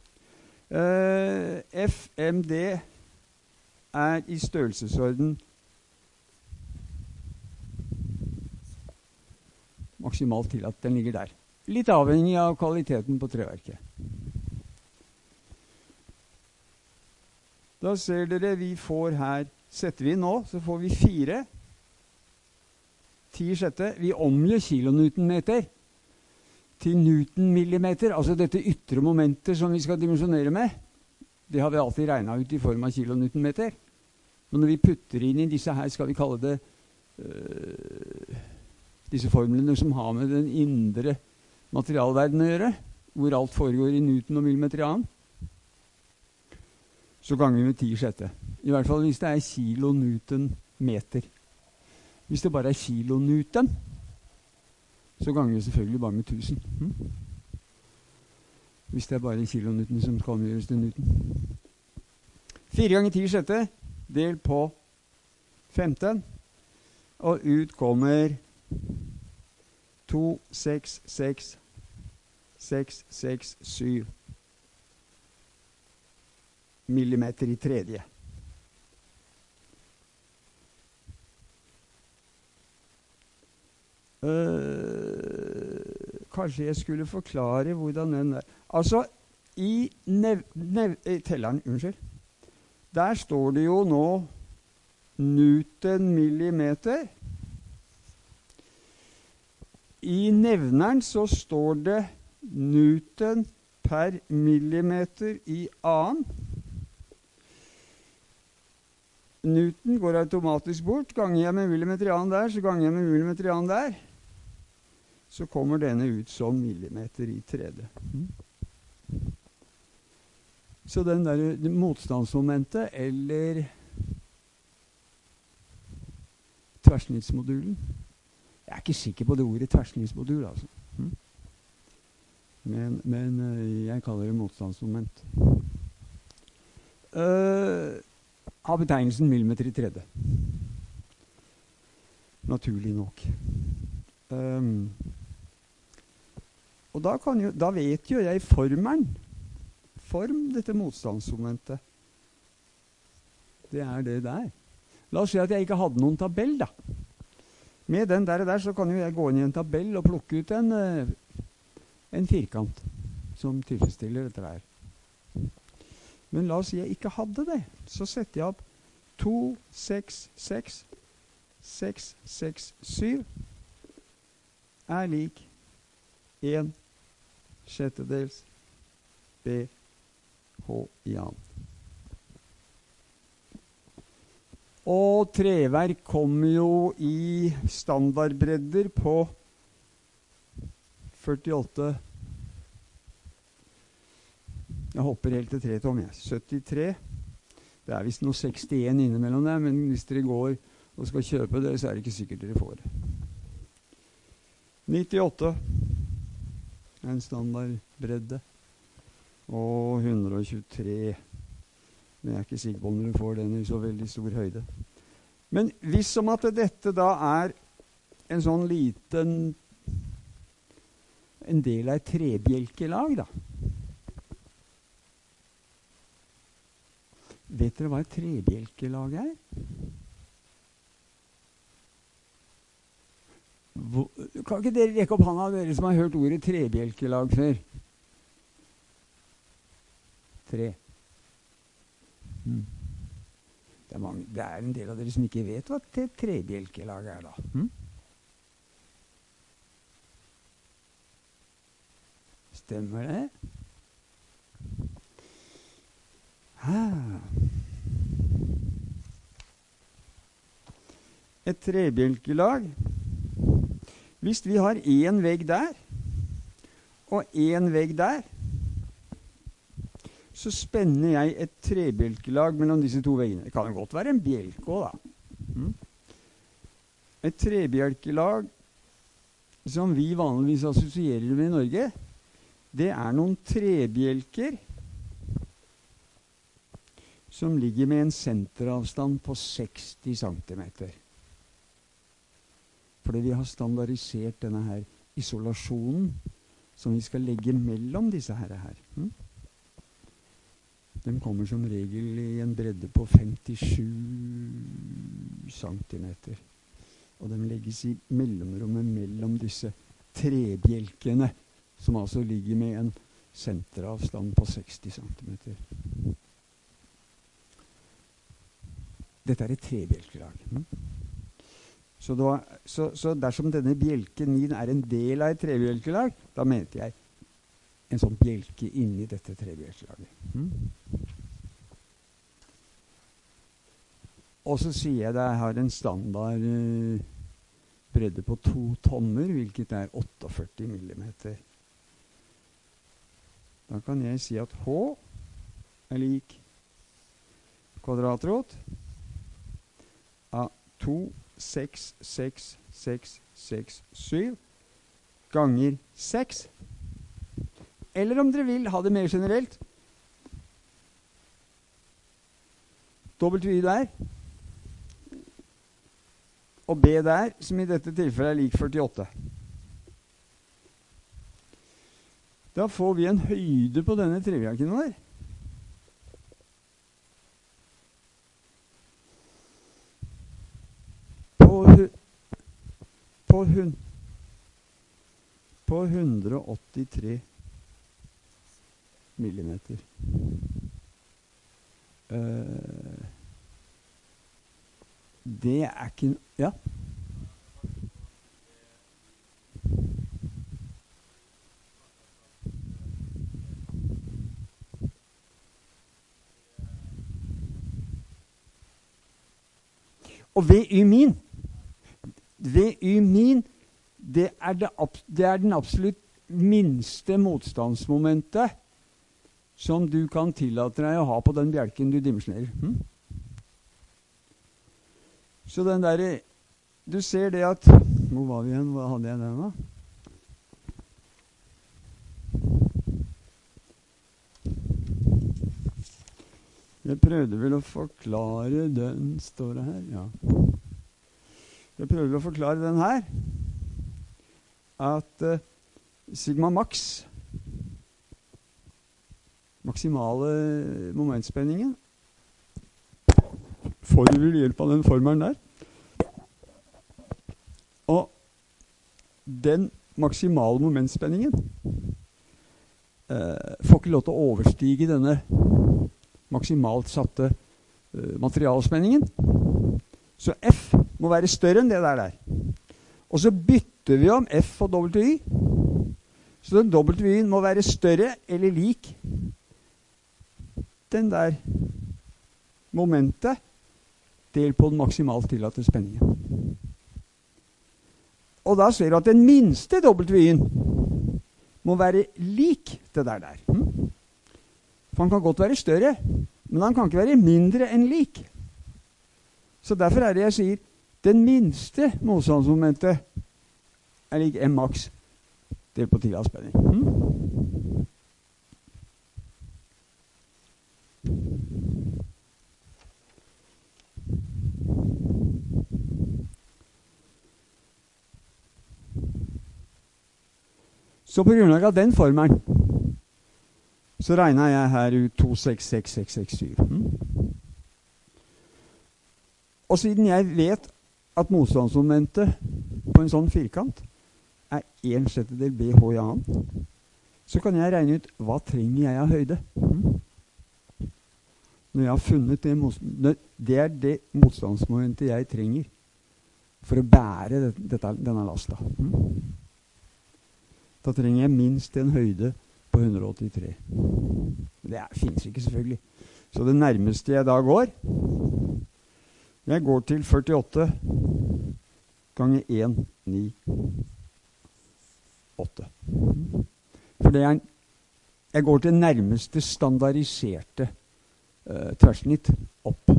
FMD er i størrelsesorden maksimalt til at den ligger der. Litt avhengig av kvaliteten på treverket. Da ser dere vi får her, setter vi nå, så får vi 4 10/6. Vi omgjør kilonewtonmeter til newtonmillimeter, altså dette ytre momentet som vi skal dimensjonere med. Det har vi alltid regnet ut i form av kilonewtonmeter. Men når vi putter inn i disse her, skal vi kalle det disse formlene som har med den indre materialverden å gjøre, hvor alt foregår i newton og millimeter i annen, så ganger vi med 10/6. I hvert fall hvis det er kilonewtonmeter. Hvis det bare er kilonewton, så ganger vi selvfølgelig bare med 1000. Hvis det er bare kilonewton som skal omgjøres til newton. 4 ganger 10/6 del på 15, og ut kommer 2, 6, 6, 6, 6, 7 millimeter i tredje. Kanskje jeg skulle forklare hvordan den er. Altså, i telleren, unnskyld, der står det jo nå Newton millimeter. I nevneren så står det Newton per millimeter i annen. Newton går automatisk bort. Ganger jeg med millimeter i annen der, så ganger jeg med millimeter i annen der. Så kommer denne ut som millimeter i tredje. Så den der motstandsmomentet, eller tversnittsmodulen. Jeg er ikke sikker på det ordet tversnittsmodul, altså. Men jeg kaller det motstandsmoment. Har betegnelsen millimeter i tredje. Naturlig nok. Og da vet jo jeg formelen. Form dette motstandsmomentet. Det er det der. La oss si at jeg ikke hadde noen tabell, da. Med den der så kan jo jeg gå inn i en tabell og plukke ut en firkant som tilfredsstiller dette der. Men la oss si jeg ikke hadde det. Så setter jeg opp 2, 6, 6, 6, 6, 7 er lik 1 sjettedels B H i annen. Og treverk kommer jo i standardbredder på 48. Jeg hopper helt til 3 tom, 73. Det er visst noe 61 innimellom der, men hvis dere går og skal kjøpe det, så er det ikke sikkert dere får det. 98 er en standardbredde. Og 123. Men jeg er ikke sikker på om dere får den i så veldig stor høyde. Men hvis som at dette da er en sånn liten en del av et trebjelkelag, da. Vet dere hva et trebjelkelag er? Kan ikke dere rekke opp hånda, dere som har hørt ordet trebjelkelag før? 3. Det er en del av dere som ikke vet hva et trebjelkelag er, da. Stemmer det? Et trebjelkelag. Hvis vi har en vegg der, og en vegg der, så spenner jeg et trebjelkelag mellom disse to veggene. Det kan jo godt være en bjelke også, da. Et trebjelkelag som vi vanligvis assosierer med i Norge, det er noen trebjelker som ligger med en senteravstand på 60 centimeter. Fordi vi har standardisert denne her isolasjonen som vi skal legge mellom disse her. Den kommer som regel i en bredde på 57 centimeter. Og den legges i mellomrommet mellom disse trebjelkene, som altså ligger med en senteravstand på 60 centimeter. Dette er et trebjelkelag. Så dersom denne bjelken min er en del av et trebjelkelag, da mente jeg en sånn bjelke inni dette trebjelkelaget. Og så sier jeg at jeg har en standard bredde på 2 tommer, hvilket er 48 millimeter. Da kan jeg si at H er lik kvadratrot av 2, 6, 6, 6, 6, 7 ganger 6. Eller om dere vil ha det mer generelt. W der. Og B der, som i dette tilfellet er lik 48. Da får vi en høyde på denne trebjelken vår. På 183 millimeter. Det er ikke... Ja? Og ved Y-min, det er den absolutt minste motstandsmomentet som du kan tillate deg å ha på den bjelken du dimensjonerer. Så den der, du ser det at, hvor var vi igjen, hva hadde jeg den da? Jeg prøvde vel å forklare den, står det her, ja. Jeg prøvde å forklare den her, at sigma max, maksimale momentspenningen, får du ved hjelp av den formelen der. Og den maksimale momentspenningen får ikke lov til å overstige denne maksimalt satte materialspenningen. Så F må være større enn det der. Og så bytter vi om F og WY. Så den WY-en må være større eller lik den der momentet delt på den maksimalt tillatte spenningen. Og da ser du at den minste WY-en må være lik det der. For han kan godt være større, men han kan ikke være mindre enn lik. Så derfor er det jeg sier, den minste motstandsmomentet er lik M max delt på tillatt spenning. Så på grunnlag av den formelen så regner jeg her ut 2666667. Og siden jeg vet at motstandsmomentet på en sånn firkant er 1/6 BH i annen, så kan jeg regne ut hva trenger jeg av høyde. Når jeg har funnet det er det motstandsmomentet jeg trenger for å bære denne lasta. Da trenger jeg minst en høyde på 183. Det finnes ikke selvfølgelig. Så det nærmeste jeg da går, jeg går til 48 ganger 1, 9, 8. For det er jeg går til nærmeste standardiserte tverrsnitt opp.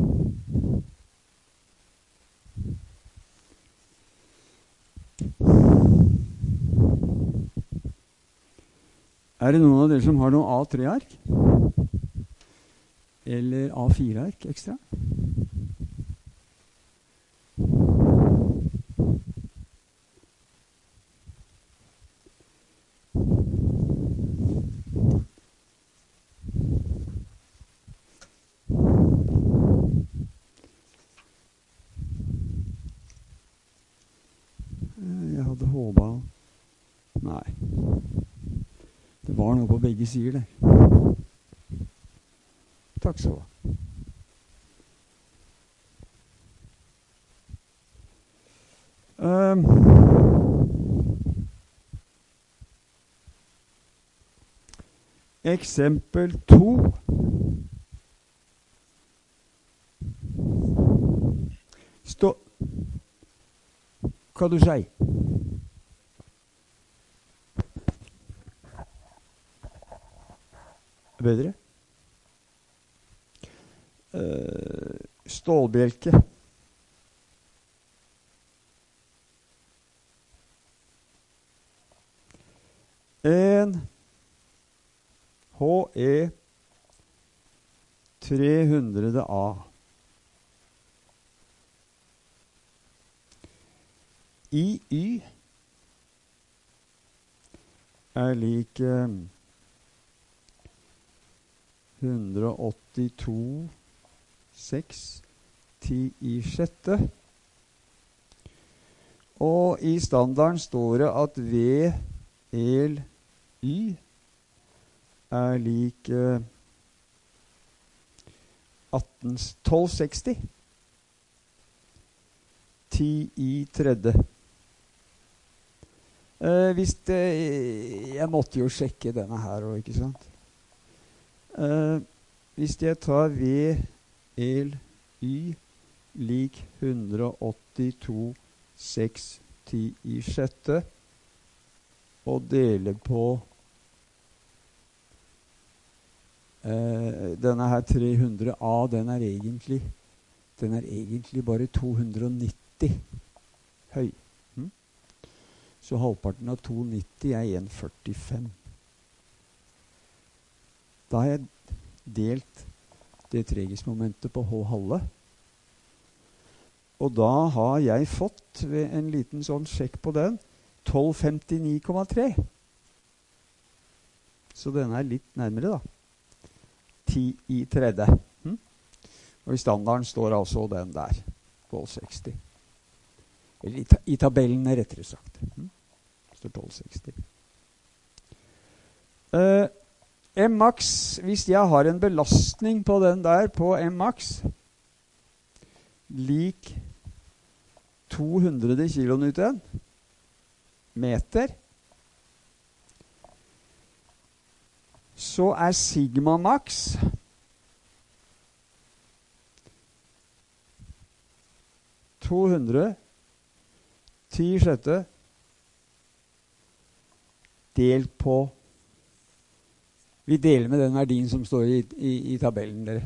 Er det noen av dere som har noe A3-ark? Eller A4-ark ekstra? Jeg hadde håpet. Nei. Det var noe på begge sider der. Takk så. Eksempel 2. Hva du sier? Bedre? Stålbjelke. En HE 300A. I Y er lik 182,6 10 i sjette. Og i standarden står det at V el Y er lik 1260 10 i tredje. Jeg måtte jo sjekke denne her også, ikke sant? Hvis jeg tar V el Y lik 182,6 10 i sjette og deler på denne her 300A, den er egentlig bare 290 høy. Så halvparten av 290 er 145. Da har jeg delt det treghetsmomentet på H halve. Og da har jeg fått, ved en liten sånn sjekk på den, 1259,3. Så den er litt nærmere da. 10 i tredje. Og i standarden står altså den der, 1260. Eller i tabellen rettere sagt. Det står 1260. M-max, hvis jeg har en belastning på den der, på M-max, lik 200 kilonewton meter, så er sigma max 200 10 sjette delt på, vi deler med den verdien som står i tabellen dere.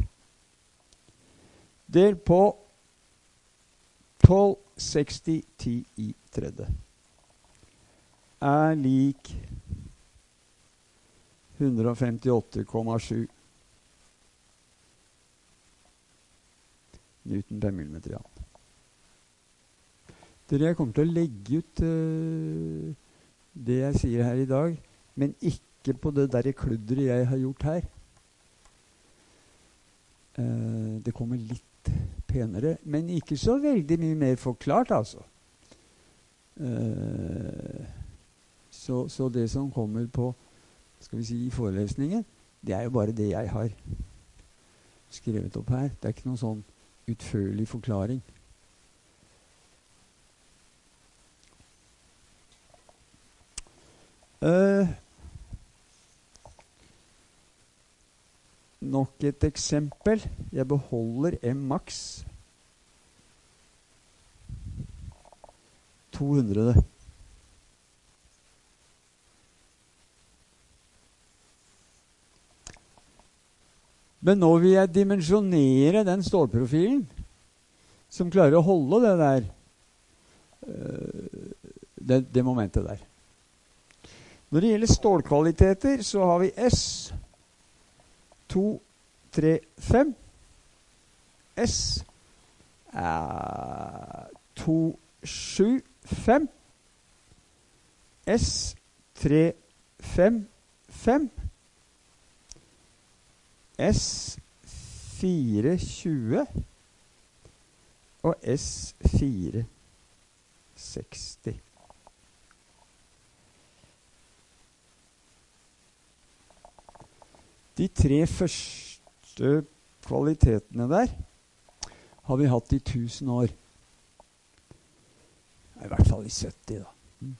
Del på 1260 10 i tredje er lik 158,7 Newton per millimeter, ja. Jeg kommer til å legge ut det jeg sier her i dag, men ikke på det der kludderet jeg har gjort her. Det kommer litt penere, men ikke så veldig mye mer forklart, altså. Så det som kommer på, skal vi si, i forelesningen, det er jo bare det jeg har skrevet opp her. Det er ikke noen sånn utførlig forklaring. Nok et eksempel. Jeg beholder M-max 200. Men nå vil jeg dimensjonere den stålprofilen som klarer å holde det der, det momentet der. Når det gjelder stålkvaliteter, så har vi S 2, 3, 5. S 2, 7, 5. S 3, 5, 5. S 4, 20. Og S 4, 60. De tre første kvalitetene der har vi hatt i 1000 år. I hvert fall i 70 da.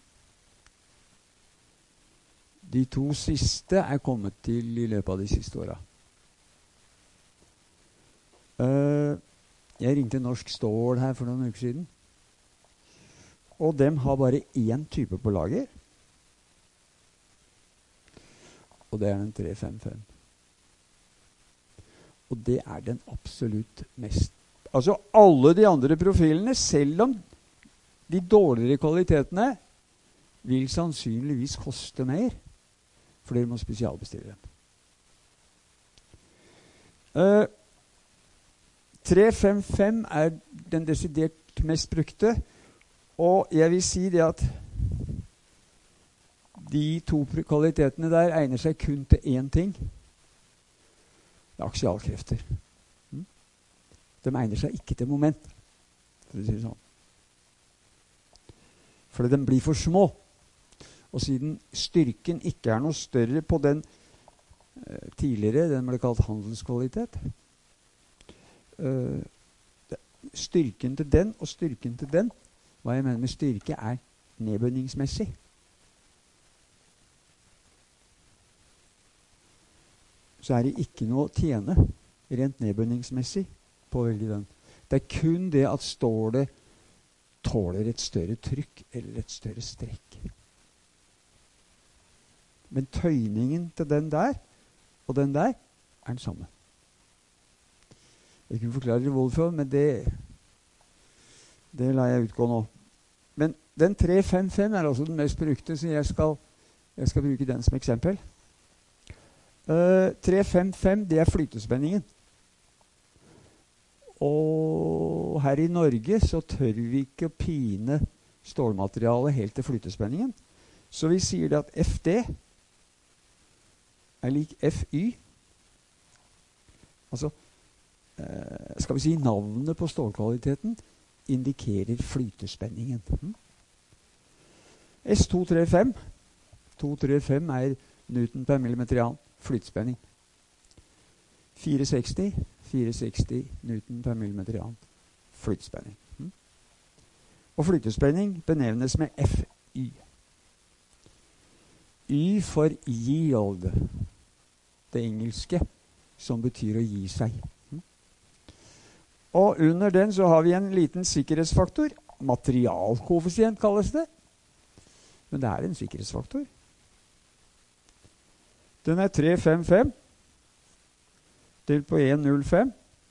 De to siste er kommet til i løpet av de siste årene. Jeg ringte Norsk Stål her for noen uker siden. Og dem har bare én type på lager. Og det er den 355. Og det er den absolutt mest. Altså alle de andre profilene, selv om de dårligere kvalitetene, vil sannsynligvis koste mer. For dere må spesialbestille dem. 355 er den desidert mest brukte. Og jeg vil si det at De to kvalitetene der egner seg kun til én ting. Det er aksialkrefter. De egner seg ikke til moment, for å si det sånn. Fordi de blir for små. Og siden styrken ikke er noe større på den tidligere, den ble kalt handelskvalitet, styrken til den og styrken til den, hva jeg mener med styrke, er nedbøyningsmessig. Så er det ikke noe å tjene rent nedbøyningsmessig på å velge den. Det er kun det at stålet tåler et større trykk eller et større strekk. Men tøyningen til den der og den der er den samme. Jeg kunne forklare det hvorfor, men det lar jeg utgå nå. Men den 355 er altså den mest brukte, så jeg skal bruke den som eksempel. 355, det er flytespenningen. Og her i Norge så tør vi ikke å pine stålmaterialet helt til flytespenningen. Så vi sier det at FD er lik FY. Altså, skal vi si navnet på stålkvaliteten indikerer flytespenningen. S235. 235 er Newton per millimeter jern flytespenning. 460 Newton per millimeter jern flytespenning. Og flytespenning benevnes med FY. Y for yield, det engelske, som betyr å gi seg. Og under den så har vi en liten sikkerhetsfaktor. Materialkoeffisient kalles det. Men det er en sikkerhetsfaktor. Den er 355 delt på 105.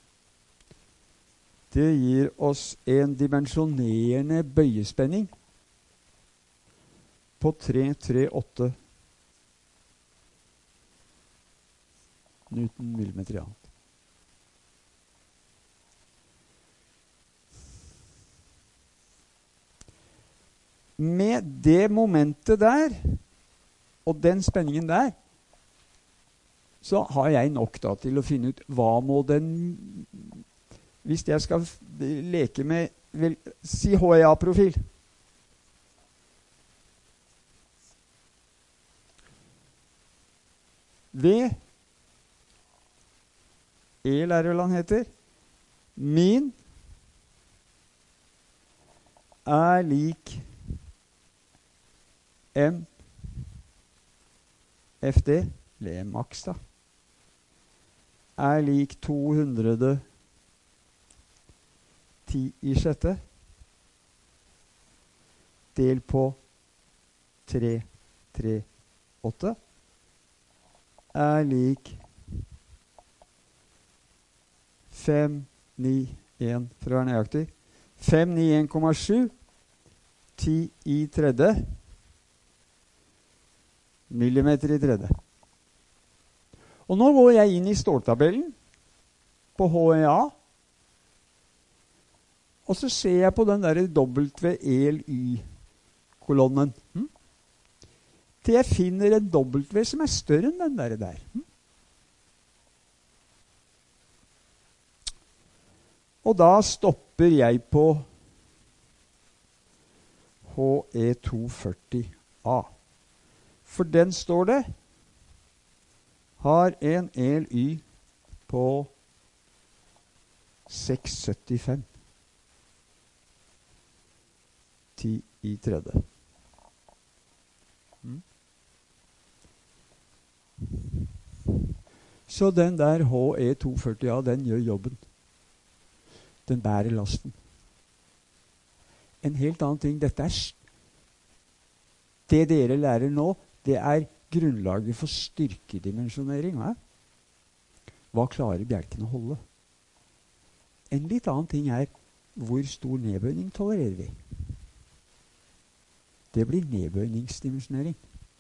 Det gir oss en dimensjonerende bøyespenning på 338 Newton millimeter jern. Med det momentet der, og den spenningen der, så har jeg nok da til å finne ut hva må den... Hvis jeg skal leke med, si HEA-profil. V, E lærer vel han heter, min er lik M, FD, eller max da, er lik 210 i sjette, del på 338, er lik 591, for å være nøyaktig, 591,7, 10 i tredje, millimeter i tredje. Og nå går jeg inn i ståltabellen på HEA, og så ser jeg på den der WELY-kolonnen. Til jeg finner en W som er større enn den der. Og da stopper jeg på HE240A. For den står det har en ELY på 675. 10 i tredje. Så den der HE240A, den gjør jobben. Den bærer lasten. En helt annen ting, det dere lærer nå, det er grunnlaget for styrkedimensjonering. Hva klarer bjelken å holde? En litt annen ting er hvor stor nedbøyning tolererer vi. Det blir nedbøyningsdimensjonering.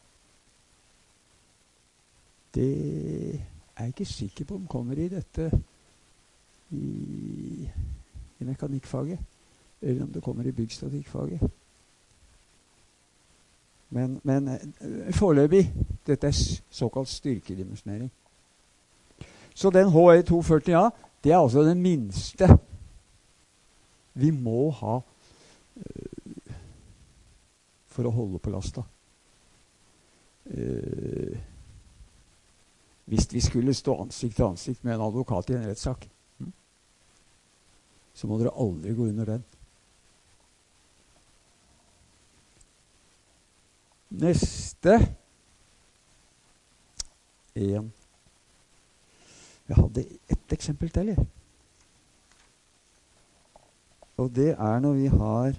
Det er jeg ikke sikker på om kommer i dette i mekanikkfaget, eller om det kommer i byggstatikkfaget. Men foreløpig, dette er såkalt styrkedimensjonering. Så den HE240A, det er altså den minste vi må ha for å holde på lasta. Hvis vi skulle stå ansikt til ansikt med en advokat i en rettssak, så må dere aldri gå under den. Neste en. Jeg hadde ett eksempel til, jeg. Og det er når vi har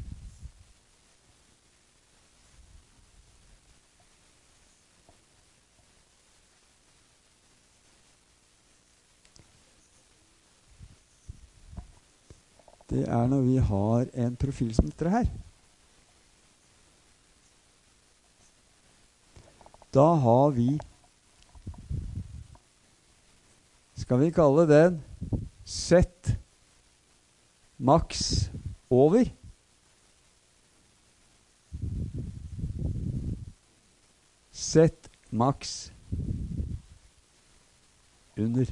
en profil som dette her. Da har vi, skal vi kalle den Z maks over Z maks under.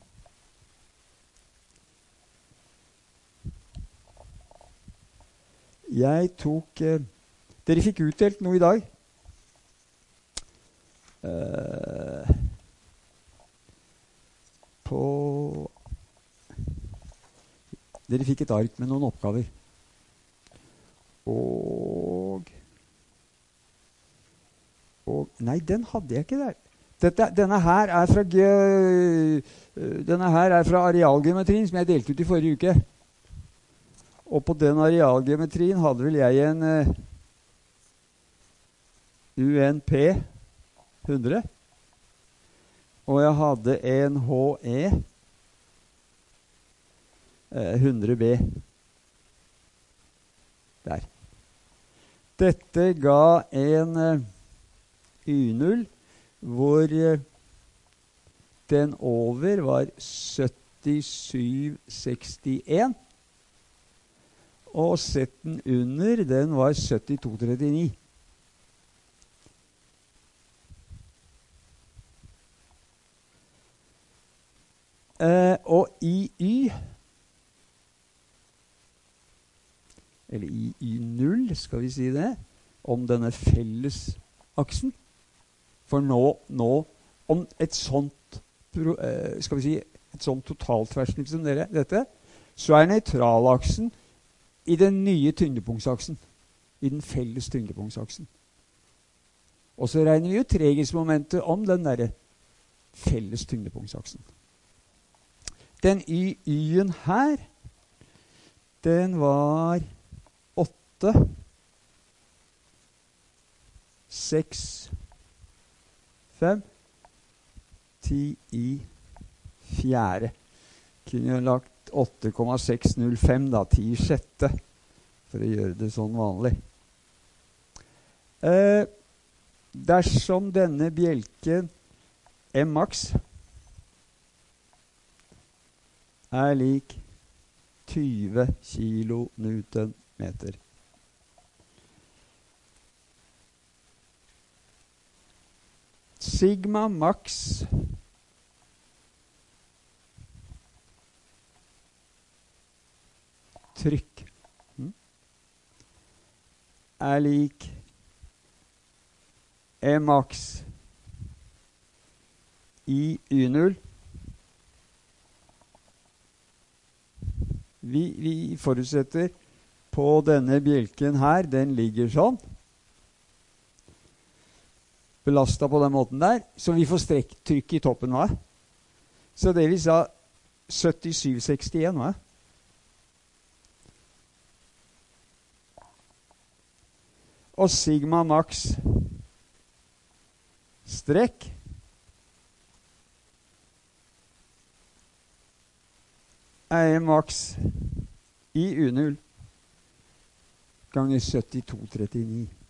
Jeg tok dere fikk utdelt noe i dag. Dere fikk et ark med noen oppgaver. Og nei, den hadde jeg ikke der. Denne her er fra arealgeometrien som jeg delte ut i forrige uke. Og på den arealgeometrien hadde vel jeg en UNP 100. Og jeg hadde en HE 100B. Der. Dette ga en Y0 hvor den over var 77,61. Og setten under, den var 72,39. Og i Y, eller i Y0, skal vi si det, om denne fellesaksen. For nå om et sånt, skal vi si, et sånt totaltversnitt som dette, så er nøytralaksen i den nye tyngdepunktsaksen, i den felles tyngdepunktsaksen. Og så regner vi jo treghetsmomentet om den der felles tyngdepunktsaksen. Den Y-en her, den var 8, 6, 5, 10 i fjerde. Kunne jo lagt 8,605 da, 10 i sjette, for å gjøre det sånn vanlig. Dersom denne bjelken M-max er lik 20 kilonewtonmeter. Sigma max trykk er lik E-max i Y0. Vi forutsetter på denne bjelken her, den ligger sånn, belastet på den måten der, så vi får strektrykk i toppen, hva? Så det vi sa 77,61, hva? Og sigma max strekk er max i U0 ganger 72,39.